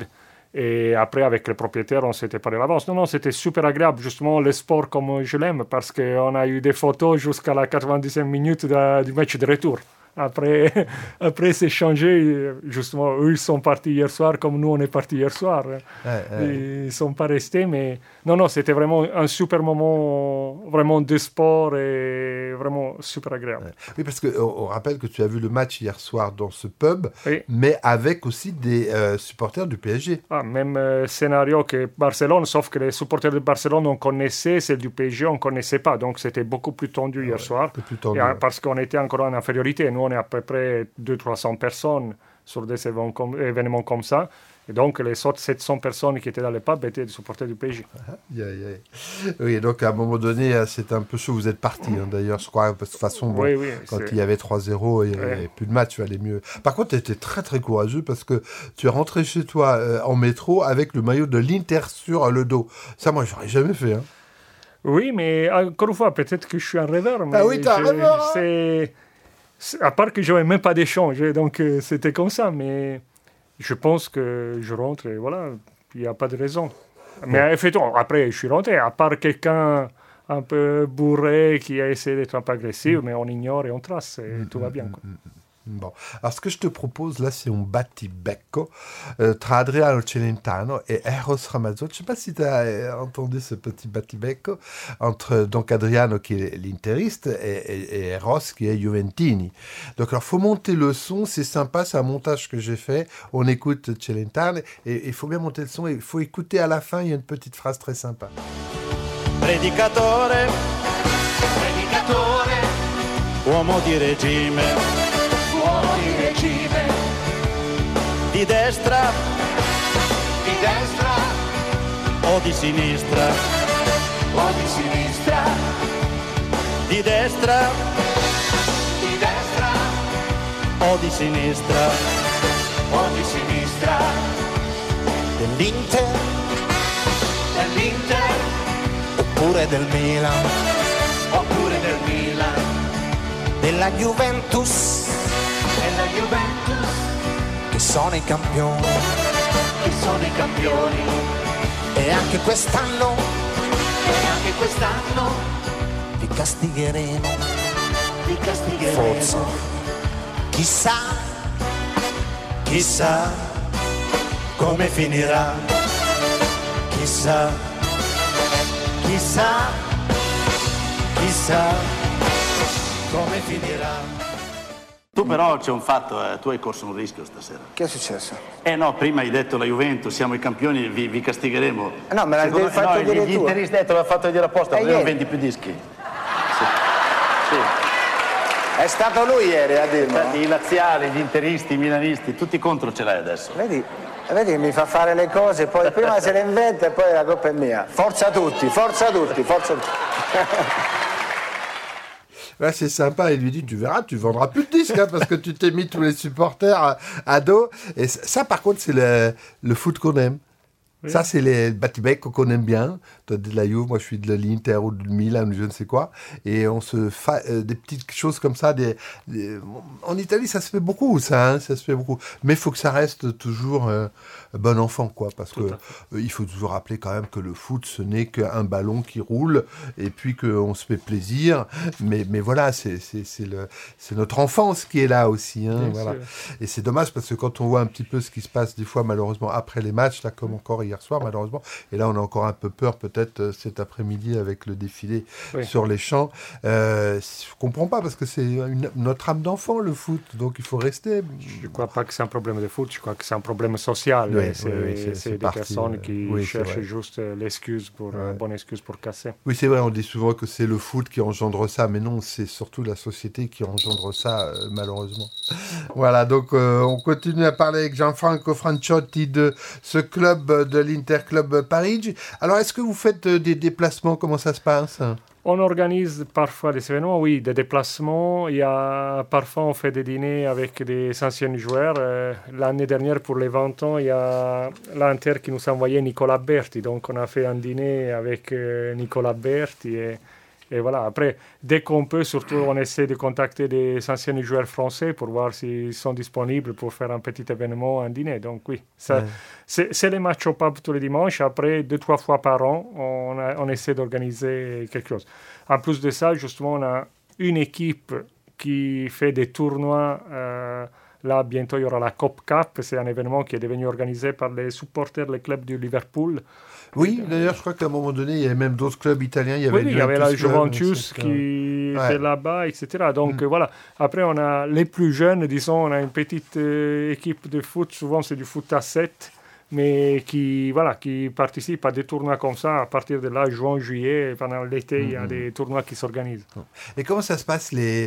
Et après, avec les propriétaires, on s'était parlé à l'avance. Non, non, c'était super agréable. Justement, le sport comme je l'aime, parce qu'on a eu des photos jusqu'à la quatre-vingt-dixième minute de, du match de retour. Après, après c'est changé. Justement, eux, ils sont partis hier soir, comme nous, on est partis hier soir. Ouais, ouais. Ils ne sont pas restés, mais... Non, non, c'était vraiment un super moment, vraiment de sport et vraiment super agréable. Ouais. Oui, parce qu'on rappelle que tu as vu le match hier soir dans ce pub, oui. mais avec aussi des euh, supporters du P S G. Ah, même euh, scénario que Barcelone, sauf que les supporters de Barcelone, on connaissait, celles du P S G, on ne connaissait pas. Donc, c'était beaucoup plus tendu hier ouais, soir. Plus tendu, et, ouais. Parce qu'on était encore en infériorité. Nous, on est à peu près deux cents à trois cents personnes. sur des événements comme, événements comme ça. Et donc, les autres sept cents personnes qui étaient dans le pub étaient des supporters du P S G. Yeah, yeah. Oui, donc à un moment donné, c'était un peu chaud. Vous êtes parti, hein, d'ailleurs, je crois. Parce que de toute façon, bon, oui, oui, quand c'est... il y avait trois zéro, il n'y avait ouais. plus de match, il allait mieux. Par contre, tu étais très, très courageux parce que tu es rentré chez toi euh, en métro avec le maillot de l'Inter sur le dos. Ça, moi, je n'aurais jamais fait. Hein. Oui, mais encore une fois, peut-être que je suis un rêveur. Mais ah oui, t'es un rêveur. C'est... c'est... À part que je n'avais même pas d'échange, donc euh, c'était comme ça, mais... Je pense que je rentre et voilà, il n'y a pas de raison. Mais bon. Effectivement, après, je suis rentré, à part quelqu'un un peu bourré qui a essayé d'être un peu agressif, mm. mais on ignore et on trace et mm, tout va bien. Quoi. Mm, Bon, alors ce que je te propose là, c'est un battibecco euh, tra Adriano Celentano et Eros Ramazzotti. Je ne sais pas si tu as entendu ce petit battibecco entre donc Adriano qui est l'interiste et, et, et Eros qui est Juventini. Donc alors, faut monter le son, c'est sympa, c'est un montage que j'ai fait. On écoute Celentano et il faut bien monter le son et il faut écouter à la fin, il y a une petite phrase très sympa. Predicatore, predicatore, uomo di regime. Di regime, di destra, di destra, o di sinistra, o di sinistra, di destra, di destra, o di sinistra, o di sinistra, dell'Inter, dell'Inter, oppure del Milan, oppure del Milan, della Juventus. La Juventus, che sono i campioni, che sono i campioni, e anche quest'anno, e anche quest'anno, vi castigheremo, vi castigheremo, forse, chissà, chissà, come finirà, chissà, chissà, chissà, come finirà. Tu però c'è un fatto, eh, tu hai corso un rischio stasera. Che è successo? Eh no, prima hai detto la Juventus, siamo i campioni, vi, vi castigheremo. Eh no, me l'hai Secondo, fatto eh no, dire gli tu. Gli interisti detto, l'ha fatto dire apposta, perché non vendi più dischi. Sì. Sì. È stato lui ieri a dirmelo. I laziali, gli interisti, i milanisti, tutti contro ce l'hai adesso. Vedi, vedi che mi fa fare le cose, poi prima se le inventa e poi la colpa è mia. Forza tutti, forza tutti, forza tutti. Là, c'est sympa, il lui dit, tu verras, tu vendras plus de disques, hein, parce que tu t'es mis tous les supporters à, à dos. Et ça, par contre, c'est le, le foot qu'on aime. Oui. Ça, c'est les battibecco qu'on aime bien. Toi, de la Juve, moi, je suis de l'Inter ou de Milan, je ne sais quoi. Et on se fait euh, des petites choses comme ça. Des, des... En Italie, ça se fait beaucoup, ça. Hein, ça se fait beaucoup. Mais il faut que ça reste toujours euh, bon enfant, quoi. Parce qu'il euh, faut toujours rappeler quand même que le foot, ce n'est qu'un ballon qui roule et puis qu'on se fait plaisir. Mais, mais voilà, c'est, c'est, c'est, le, c'est notre enfance qui est là aussi. Hein, voilà. Et c'est dommage parce que quand on voit un petit peu ce qui se passe des fois, malheureusement, après les matchs, là, comme encore hier soir, malheureusement. Et là, on a encore un peu peur, peut-être, euh, cet après-midi avec le défilé oui. sur les champs. Euh, je ne comprends pas, parce que c'est une, notre âme d'enfant, le foot. Donc, il faut rester. Je ne crois pas que c'est un problème de foot, je crois que c'est un problème social. Oui, c'est, oui, oui, c'est, c'est, c'est des parti, personnes qui oui, cherchent juste l'excuse pour, ouais. une bonne excuse pour casser. Oui, c'est vrai, on dit souvent que c'est le foot qui engendre ça, mais non, c'est surtout la société qui engendre ça, euh, malheureusement. Voilà, donc euh, on continue à parler avec Gianfranco Franciotti de ce club de l'Interclub Parigi. Alors, est-ce que vous faites euh, des déplacements? Comment ça se passe? On organise parfois des événements, oui, des déplacements. Il y a, parfois, on fait des dîners avec des anciens joueurs. Euh, l'année dernière, pour les vingt ans, il y a l'Inter qui nous a envoyé Nicolas Berti. Donc, on a fait un dîner avec euh, Nicolas Berti. Et, et voilà, après, dès qu'on peut, surtout, on essaie de contacter des anciens joueurs français pour voir s'ils sont disponibles pour faire un petit événement, un dîner. Donc, oui, ça, ouais. c'est, c'est les matchs au pub tous les dimanches. Après, deux, trois fois par an, on, a, on essaie d'organiser quelque chose. En plus de ça, justement, on a une équipe qui fait des tournois. Euh, là, bientôt, il y aura la Cop Cup. C'est un événement qui est devenu organisé par les supporters, les clubs du Liverpool. Oui, d'ailleurs, je crois qu'à un moment donné, il y avait même d'autres clubs italiens. Il y avait, oui, il y avait la Juventus qui ouais. était là-bas, et cetera. Donc, mm. voilà. Après, on a les plus jeunes, disons, on a une petite euh, équipe de foot. Souvent, c'est du foot à sept. mais qui, voilà, qui participent à des tournois comme ça à partir de là, juin, juillet, pendant l'été, il y a des tournois qui s'organisent. Et comment ça se passe les,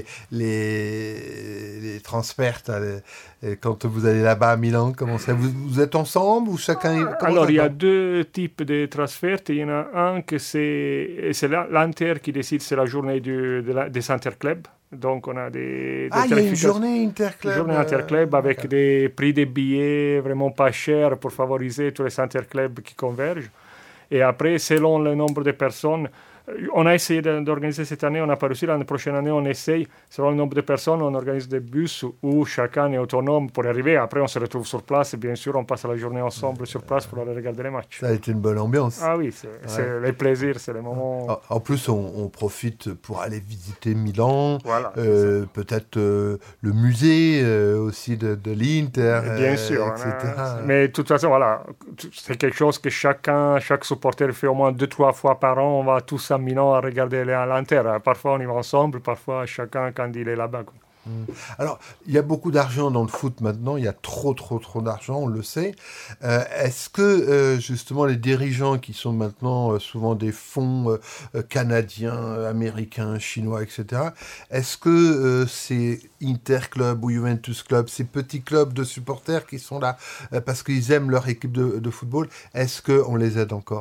les, les transferts les, quand vous allez là-bas à Milan, comment ça, vous, vous êtes ensemble ou chacun Alors, il y a deux types de transferts. Il y en a un que c'est, c'est l'Inter qui décide, c'est la journée du, de la, des Interclubs. Donc, on a des... des ah, il y a une journée Interclub. Une journée Interclub euh, avec okay. des prix des billets vraiment pas chers pour favoriser tous les Interclubs qui convergent. Et après, selon le nombre de personnes, on a essayé d'organiser cette année, on n'a pas réussi. L'année prochaine année, on essaye. Selon le nombre de personnes, on organise des bus où chacun est autonome pour arriver. Après, on se retrouve sur place et bien sûr, on passe la journée ensemble sur place pour aller regarder les matchs. Ça a été une bonne ambiance. Ah oui, c'est, ouais. c'est les plaisirs, c'est les moments... En plus, on, on profite pour aller visiter Milan, voilà, euh, peut-être euh, le musée euh, aussi de, de l'Inter, bien euh, sûr, et cetera. Mais de toute façon, voilà, c'est quelque chose que chacun, chaque supporter fait au moins deux, trois fois par an. On va tous à Milan à regarder l'Inter. Parfois, on y va ensemble, parfois, chacun quand il est là-bas. Quoi. Alors, il y a beaucoup d'argent dans le foot maintenant, il y a trop, trop, trop d'argent, on le sait. Euh, est-ce que, euh, justement, les dirigeants qui sont maintenant euh, souvent des fonds euh, canadiens, euh, américains, chinois, et cetera, est-ce que euh, ces Interclub ou Juventus Club, ces petits clubs de supporters qui sont là euh, parce qu'ils aiment leur équipe de, de football, est-ce qu'on les aide encore ?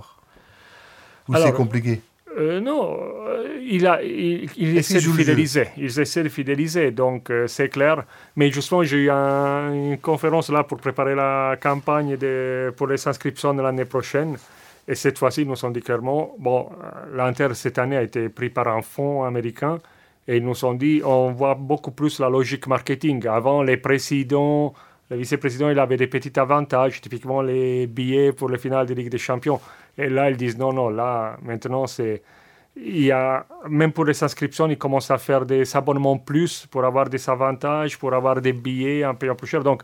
Ou Alors, c'est compliqué ? Euh, non, euh, il, a, il, il essaie de fidéliser. Ils essaient de fidéliser, donc euh, c'est clair. Mais justement, j'ai eu un, une conférence là pour préparer la campagne de, pour les inscriptions de l'année prochaine. Et cette fois-ci, ils nous ont dit clairement, bon, l'Inter cette année a été pris par un fonds américain. Et ils nous ont dit, on voit beaucoup plus la logique marketing. Avant, les présidents, le vice-président, il avait des petits avantages, typiquement les billets pour les finales de Ligue des Champions. Et là, ils disent non, non, là, maintenant, c'est... Il y a, même pour les inscriptions, ils commencent à faire des abonnements plus pour avoir des avantages, pour avoir des billets un peu plus chers. Donc,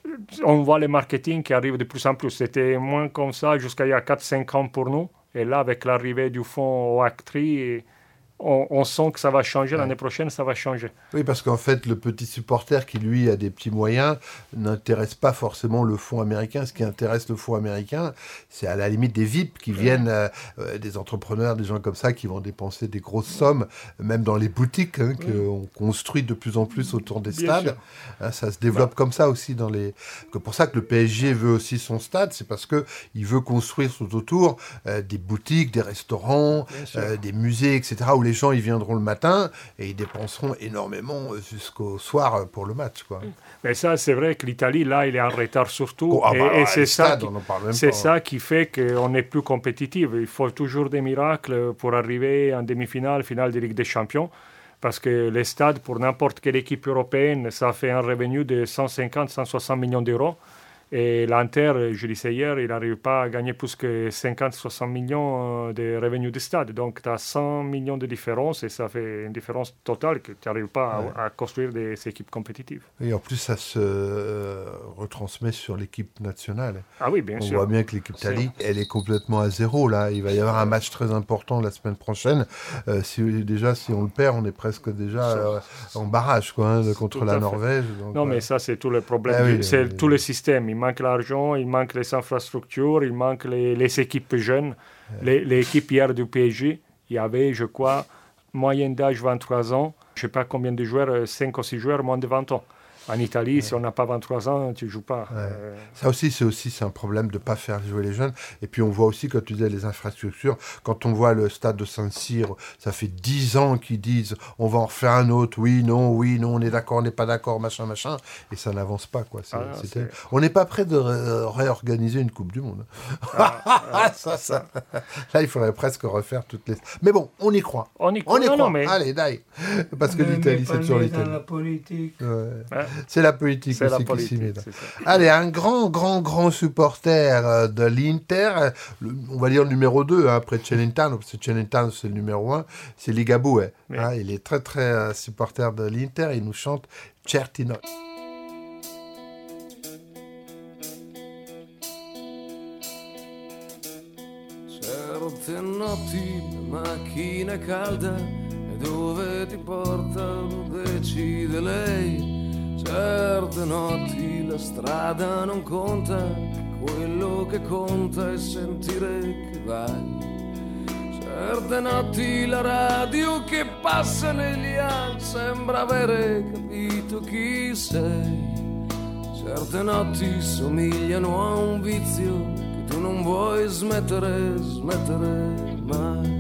on voit le marketing qui arrive de plus en plus. C'était moins comme ça jusqu'à il y a quatre cinq ans pour nous. Et là, avec l'arrivée du fonds O A C T R I, on, on sent que ça va changer. Ouais. L'année prochaine, ça va changer. Oui, parce qu'en fait, le petit supporter qui, lui, a des petits moyens, n'intéresse pas forcément le fonds américain. Ce qui intéresse le fonds américain, c'est à la limite des V I P qui viennent, euh, euh, des entrepreneurs, des gens comme ça, qui vont dépenser des grosses sommes, même dans les boutiques, hein, qu'on construit de plus en plus autour des Bien stades. Hein, ça se développe ouais. comme ça aussi. Dans les... C'est pour ça que le P S G veut aussi son stade, c'est parce qu'il veut construire tout autour euh, des boutiques, des restaurants, euh, des musées, et cetera, où les gens ils viendront le matin et ils dépenseront énormément jusqu'au soir pour le match, quoi. Mais ça, c'est vrai que l'Italie, là, il est en retard surtout. Oh, ah bah, et, et c'est ça, stades, qui, c'est ça qui fait qu'on est plus compétitif. Il faut toujours des miracles pour arriver en demi-finale, finale de Ligue des Champions. Parce que les stades, pour n'importe quelle équipe européenne, ça fait un revenu de cent cinquante à cent soixante millions d'euros. Et l'Inter, je disais hier, il n'arrive pas à gagner plus que cinquante à soixante millions de revenus de stade. Donc, tu as cent millions de différence et ça fait une différence totale que tu n'arrives pas ouais. à, à construire des équipes compétitives. Et en plus, ça se euh, retransmet sur l'équipe nationale. Ah oui, bien on sûr. On voit bien que l'équipe d'Italie, elle est complètement à zéro. Là. Il va y avoir un match très important la semaine prochaine. Euh, si, déjà, si on le perd, on est presque déjà euh, en barrage quoi, hein, contre tout la Norvège. Donc, non, ouais. mais ça, c'est tout le problème. Ah, du, oui, c'est oui, tout oui. le système. Il manque l'argent, il manque les infrastructures, il manque les, les équipes jeunes. Ouais. L'équipe hier du P S G, il y avait, je crois, moyenne d'âge vingt-trois ans. Je ne sais pas combien de joueurs, cinq ou six joueurs moins de vingt ans. En Italie, ouais. si on n'a pas vingt-trois ans, tu ne joues pas. Ouais. Euh... Ça aussi, c'est aussi c'est un problème de ne pas faire jouer les jeunes. Et puis, on voit aussi, quand tu disais les infrastructures, quand on voit le stade de Saint-Cyr, ça fait dix ans qu'ils disent on va en refaire un autre, oui, non, oui, non, on est d'accord, on n'est pas d'accord, machin, machin. Et ça n'avance pas, quoi. C'est, ah, c'est on n'est pas prêt de ré- réorganiser une Coupe du Monde. Ah, ah, ça, ça. Là, il faudrait presque refaire toutes les... Mais bon, on y croit. On y croit. On y non, croit. Non, mais... Allez, d'aille. Parce que mais, l'Italie, c'est toujours l'Italie. Dans la politique. Ouais. Ouais. C'est la politique c'est aussi la politique, qui s'y met. Allez, un grand, grand, grand supporter de l'Inter, le, on va dire le numéro deux, hein, après Celentano, parce que Celentano c'est le numéro un, c'est Ligabue. Oui. Hein, il est très, très euh, supporter de l'Inter, il nous chante Certi Notti. Certe notti, macchina calda, e dove ti porta decide lei. Certe notti la strada non conta, quello che conta è sentire che vai. Certe notti la radio che passa negli anni sembra avere capito chi sei. Certe notti somigliano a un vizio che tu non vuoi smettere, smettere mai.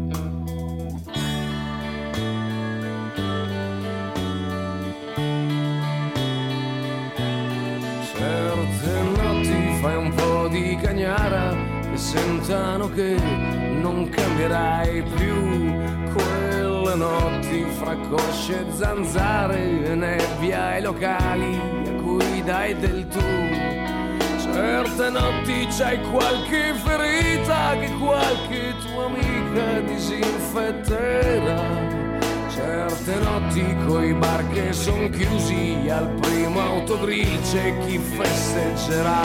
Certe notti fai un po' di cagnara e sentano che non cambierai più. Quelle notti fra cosce e zanzare e nebbia ai locali a cui dai del tu. Certe notti c'hai qualche ferita che qualche tua amica disinfetterà. Certe notti coi bar che son chiusi al primo autogrill c'è chi festeggerà.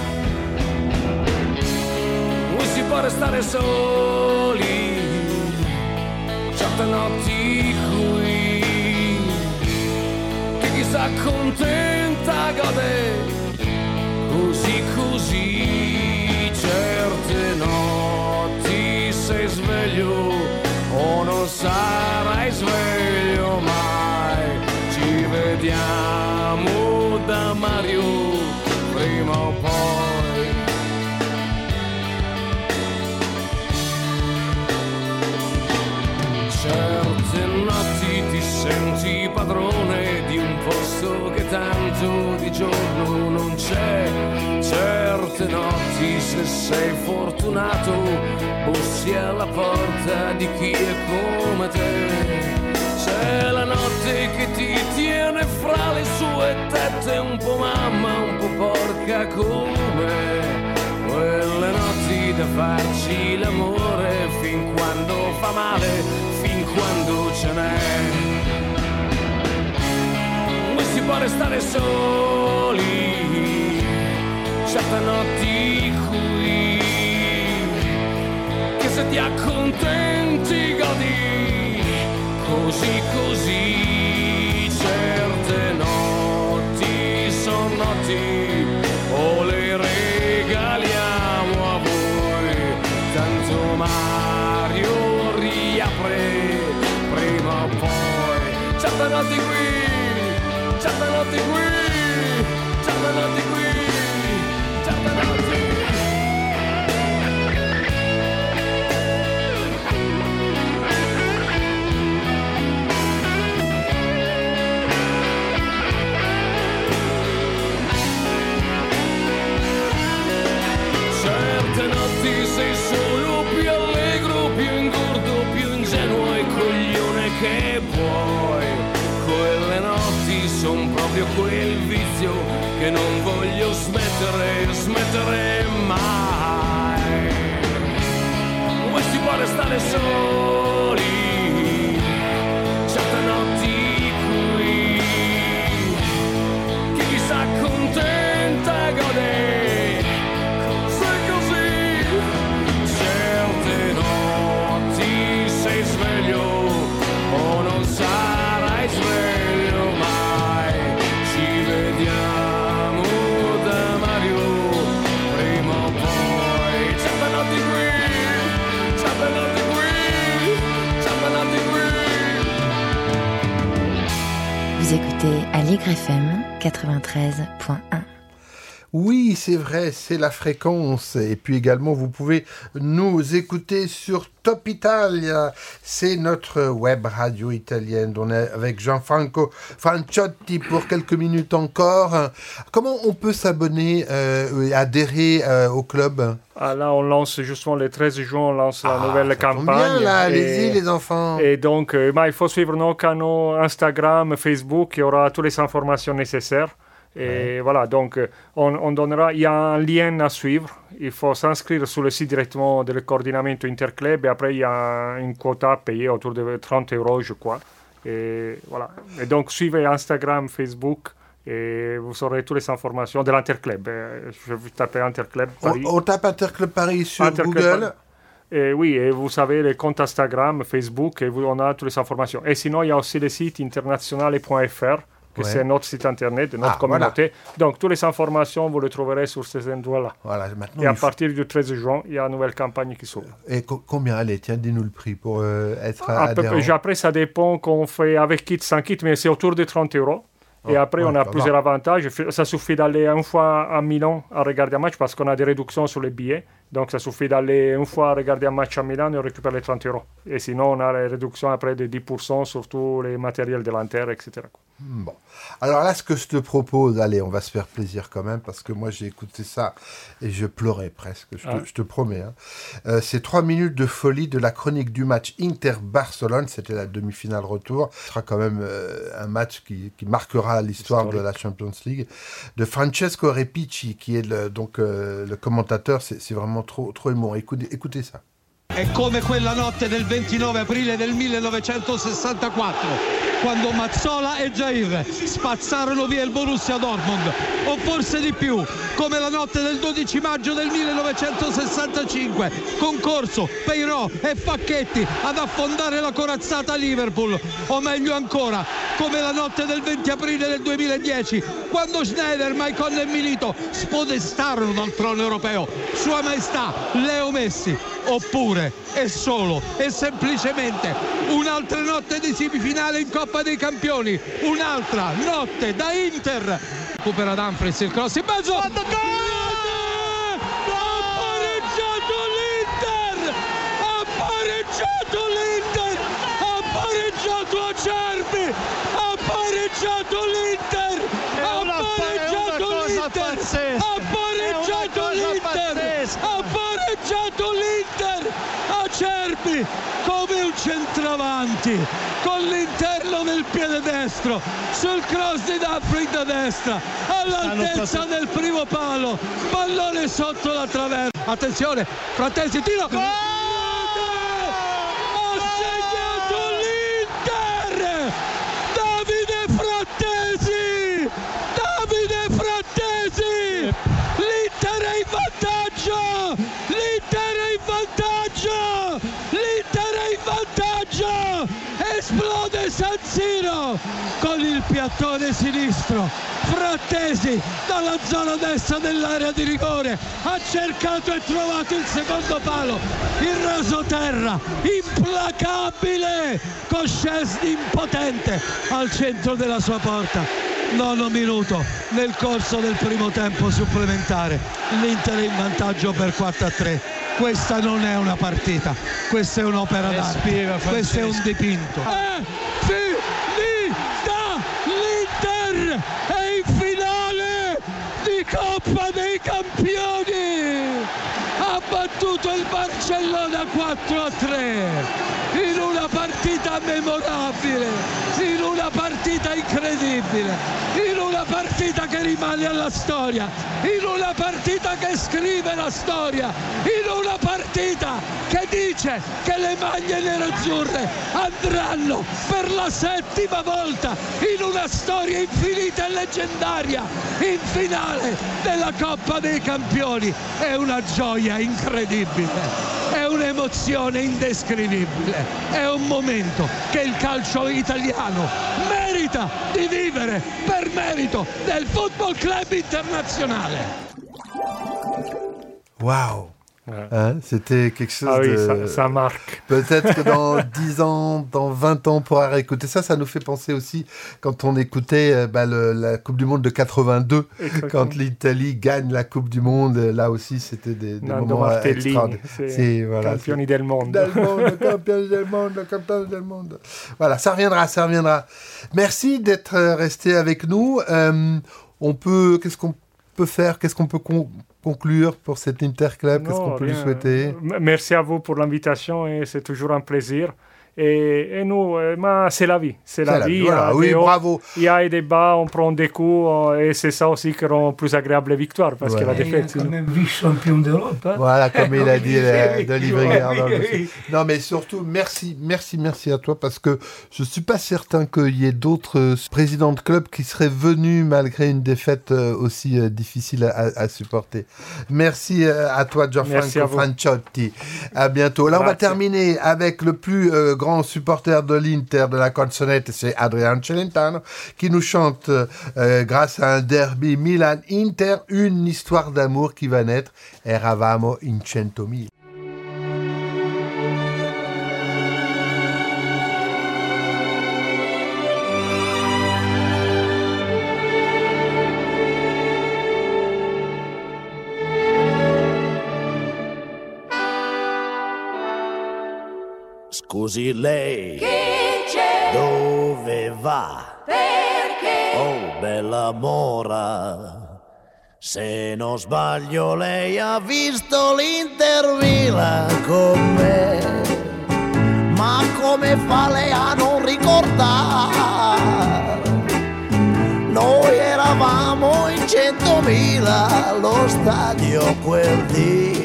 Noi si può restare soli, certe notti qui, che chi s'accontenta gode così così. Certe notti sei sveglio o non sarai sveglio mai. Ci vediamo da Mario prima o poi. Certe notti ti senti padrone di un posto che tanto di giorno non c'è. Certe notti, se sei fortunato, bussi alla porta di chi è come te. C'è la notte che ti tiene fra le sue tette, un po' mamma, un po' porca come. Quelle notti da farci l'amore fin quando fa male, fin quando ce n'è. Noi si può restare soli, certe notti qui, che se ti accontenti godi così così. Certe notti son notti o le regaliamo a voi. Tanto Mario riapre prima o poi. Certe notti qui, certe notti qui, certe notti qui, certe notti. Certe notti sei solo più allegro, più ingordo, più ingenuo e coglione che puoi. Quelle notti son proprio quel vizio che non voglio smettere, smettere mai. Vuoi si può restare soli, certe notti qui, che chi s'accontenta gode. Sei sveglio o non sarai sveglio mai. Ci vediamo da Mario prima o poi. Certe notti qui, certe notti qui, certe notti qui. Vous écoutez Allegre F M quatre-vingt-treize point un. Oui, c'est vrai, c'est la fréquence. Et puis également, vous pouvez nous écouter sur Top Italia. C'est notre web radio italienne. On est avec Gianfranco Franciotti pour quelques minutes encore. Comment on peut s'abonner euh, et adhérer euh, au club? Ah, là, on lance justement le treize juin, on lance la ah, nouvelle campagne. Bien, là, allez-y, les enfants. Et donc, euh, bah, il faut suivre nos canaux Instagram, Facebook. Il y aura toutes les informations nécessaires. Et ouais. Voilà, donc on, on donnera, il y a un lien à suivre, il faut s'inscrire sur le site directement du coordinamento Interclub et après il y a une quota à payer autour de trente euros je crois. Et voilà, et donc suivez Instagram, Facebook et vous aurez toutes les informations de l'Interclub. Je vais taper Interclub Paris. On, on tape Interclub Paris sur Interclub Google Paris. Et oui, et vous savez les comptes Instagram, Facebook et vous, on a toutes les informations. Et sinon il y a aussi le site internationale point f r que Ouais. c'est notre site internet de notre Ah, communauté. Donc, toutes les informations, vous les trouverez sur ces endroits-là. Voilà, maintenant, Et à il faut- partir du treize juin, il y a une nouvelle campagne qui s'ouvre. Et co- combien, allez, tiens, dis-nous le prix pour euh, être À peu adhérent. près, après, ça dépend qu'on fait avec kit, sans kit, mais c'est autour de trente euros. Et Oh, après, ouais, on a ça plusieurs va. avantages. Ça suffit d'aller une fois à Milan à regarder un match parce qu'on a des réductions sur les billets. Donc, ça suffit d'aller une fois regarder un match à Milan et on récupère les trente euros. Et sinon, on a les réductions après de dix pour cent sur tous les matériels de l'inter, et cetera. Bon. Alors là, ce que je te propose, allez, on va se faire plaisir quand même, parce que moi, j'ai écouté ça et je pleurais presque, je te, Ah. je te promets. Hein. Euh, c'est trois minutes de folie de la chronique du match Inter-Barcelone, c'était la demi-finale retour. Ce sera quand même euh, un match qui, qui marquera l'histoire de la Champions League. De Francesco Repici, qui est le, donc euh, le commentateur, c'est, c'est vraiment trop, trop émouvant. Écoutez, écoutez ça. È come quella notte del ventinove aprile del millenovecentosessantaquattro, quando Mazzola e Jair spazzarono via il Borussia Dortmund, o forse di più, come la notte del dodici maggio del millenovecentosessantacinque, con Corso, Peiró e Facchetti ad affondare la corazzata Liverpool, o meglio ancora, come la notte del venti aprile del duemiladieci, quando Schneider, Maicon e Milito spodestarono dal trono europeo Sua Maestà Leo Messi, oppure e solo e semplicemente un'altra notte di semifinale in Coppa dei Campioni, un'altra notte da Inter. Recupera Dumfries, il cross in mezzo. Ha pareggiato l'Inter! Ha pareggiato l'Inter! Ha pareggiato Acerbi! Ha pareggiato l'Inter! Ha pareggiato l'Inter! Ha pareggiato l'Inter! Ha pareggiato l'Inter! Acerbi come un centravanti con l'interno del piede destro sul cross di Dumfries da destra all'altezza del primo palo, pallone sotto la traversa. Attenzione, Frattesi, tiro. Gol! Ha segnato l'Inter! Davide Frattesi! Davide Frattesi! L'Inter è in vantaggio! L'Inter è in vantaggio! L'Inter è in vantaggio! Esplode San Siro con il piattone sinistro. Frattesi dalla zona destra dell'area di rigore ha cercato e trovato il secondo palo, il rasoterra implacabile con Szczesny impotente al centro della sua porta. Nono minuto nel corso del primo tempo supplementare, l'Inter è in vantaggio per quattro a tre. Questa non è una partita, questa è un'opera d'arte, questo è un dipinto. È finita! L'Inter è in finale di Coppa dei Campioni! Ha battuto il Barcellona quattro a tre in una partita memorabile, in una partita incredibile, in una partita che rimane alla storia, in una partita che scrive la storia, in una partita che dice che le maglie nerazzurre andranno per la settima volta in una storia infinita e leggendaria in finale della Coppa dei Campioni. È una gioia incredibile. È un'emozione indescrivibile, è un momento che il calcio italiano merita di vivere per merito del Football Club Internazionale. Waouh! Hein, c'était quelque chose ah oui, de... ça, ça marque. Peut-être que dans dix ans, dans vingt ans, on pourra réécouter ça. Ça nous fait penser aussi quand on écoutait euh, bah, le, la Coupe du Monde de quatre-vingt-deux, Exactement. quand l'Italie gagne la Coupe du Monde. Là aussi, c'était des, des Nando moments Martellini, extraordinaires. c'est C'est, voilà, campioni c'est- del mondo. Del monde, campioni del monde, campioni del monde. Voilà, ça reviendra, ça reviendra. Merci d'être euh, resté avec nous. Euh, on peut, qu'est-ce qu'on peut faire? Qu'est-ce qu'on peut con- conclure pour cet Interclub? Qu'est-ce Non, qu'on peut lui rien. souhaiter? M- Merci à vous pour l'invitation et c'est toujours un plaisir. Et, et nous, euh, mais c'est la vie. C'est la, C'est la vie, vie. voilà. Il y a Oui, des hauts, bravo. Il y a des bas, on prend des coups euh, et c'est ça aussi qui rend plus agréable les victoires parce Ouais. que la Il est défaite. quand sinon- même vice-champion d'Europe. Hein. Voilà, comme il a dit euh, de Livry Oui, Gardner. oui, oui. Non, mais surtout, merci, merci, merci à toi, parce que je suis pas certain qu'il y ait d'autres euh, présidents de club qui seraient venus malgré une défaite euh, aussi euh, difficile à, à supporter. Merci euh, à toi, Merci à Gianfranco vous. Franciotti. À bientôt. Là, on va Grazie. terminer avec le plus euh, grand grand supporter de l'Inter de la canzonette, c'est Adriano Celentano, qui nous chante, euh, grâce à un derby Milan-Inter, une histoire d'amour qui va naître. Eravamo in centomila. Scusi lei, Che c'è? dove va? Perché? Oh bella mora, se non sbaglio lei ha visto l'Inter Milan con me, ma come fa lei a non ricordare? Noi eravamo in centomila allo stadio quel dì.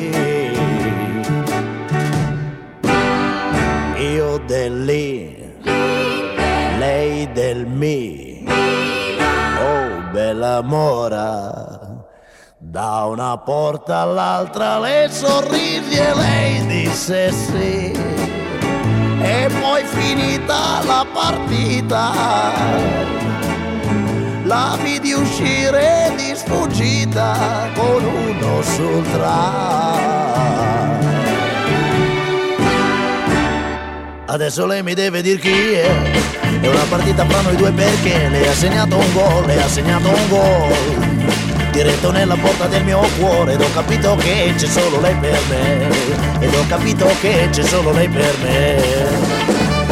Io dell'I, lei del Mi, oh bella mora, da una porta all'altra le sorrisi e lei disse sì, e poi finita la partita, la vidi uscire di sfuggita con uno sul tram. Adesso lei mi deve dir chi è, è una partita fra noi due perché lei ha segnato un gol, lei ha segnato un gol, diretto nella porta del mio cuore, ed ho capito che c'è solo lei per me, ed ho capito che c'è solo lei per me.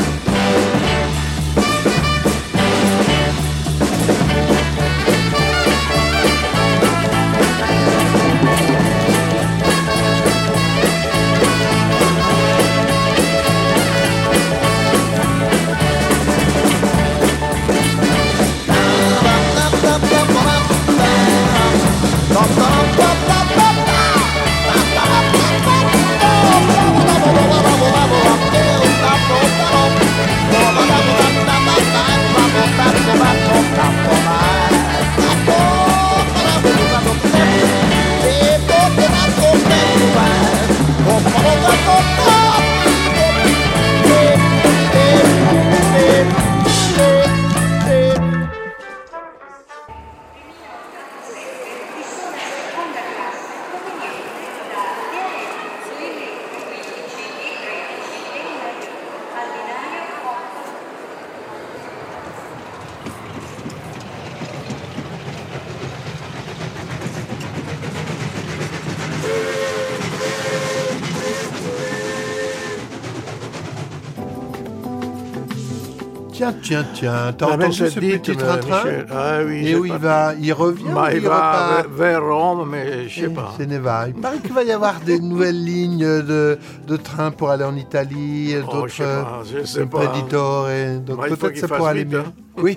Tiens, tiens, tiens, t'as entendu ce petit train-train? Ah oui, et où il va? Il revient bah, ou il, il va repart vers Rome, mais je sais et pas. Ce n'est pas. Il paraît qu'il va y avoir des nouvelles lignes de, de train pour aller en Italie, Oh, d'autres je sais pas, je sais pas. Imprenditor, et donc Bah, il faut peut-être qu'il ça fasse pourra aller vite, mieux. hein. Oui.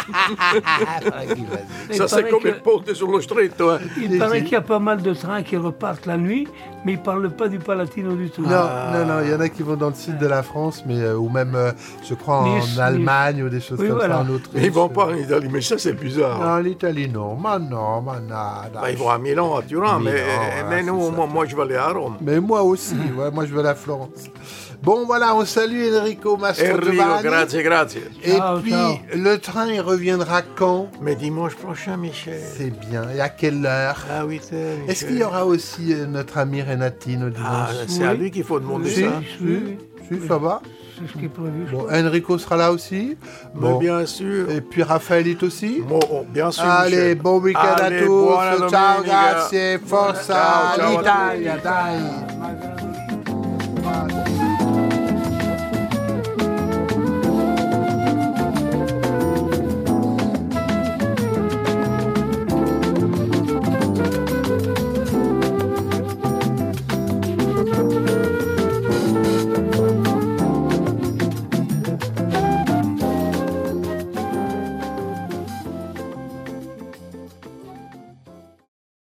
Ça, c'est comme le ponte sur le stretto. Hein. Il paraît qu'il y a pas mal de trains qui repartent la nuit, mais ils ne parlent pas du Palatino du tout. Non, Ah. non, non, il y en a qui vont dans le sud de la France, mais euh, ou même, euh, je crois, Nice, en Allemagne Nice. ou des choses Oui, comme voilà. ça, en Autriche. Ils vont pas en Italie, mais ça, c'est bizarre. Non, l'Italie, non. Ma non, ma nada. Bah, ils vont à Milan, à Turin, Milan, mais, voilà, mais nous, c'est moi, moi, je vais aller à Rome. Mais moi aussi, ouais, moi je veux aller à Florence. Bon, voilà, on salue Enrico Mastrogiovanni. Enrico, grazie, grazie. Et Ciao, puis, ciao. le train, il reviendra quand? Mais dimanche prochain, Michel. C'est bien. Et à quelle heure? À huit heures, Michel. Est-ce qu'il y aura aussi euh, notre ami Renatino dimanche? Ah, c'est à lui qu'il faut demander Si, ça. si, si, ça va. C'est ce qui est prévu. je Bon, crois. Enrico sera là aussi. Mais Bon. bien sûr. Et puis Raphaël est aussi. Bon, oh, bien sûr. Allez, Michel. bon week-end Allez, à tous. buona Ciao, domenica. grazie, forza, Ciao, ciao a l'Italia, dai.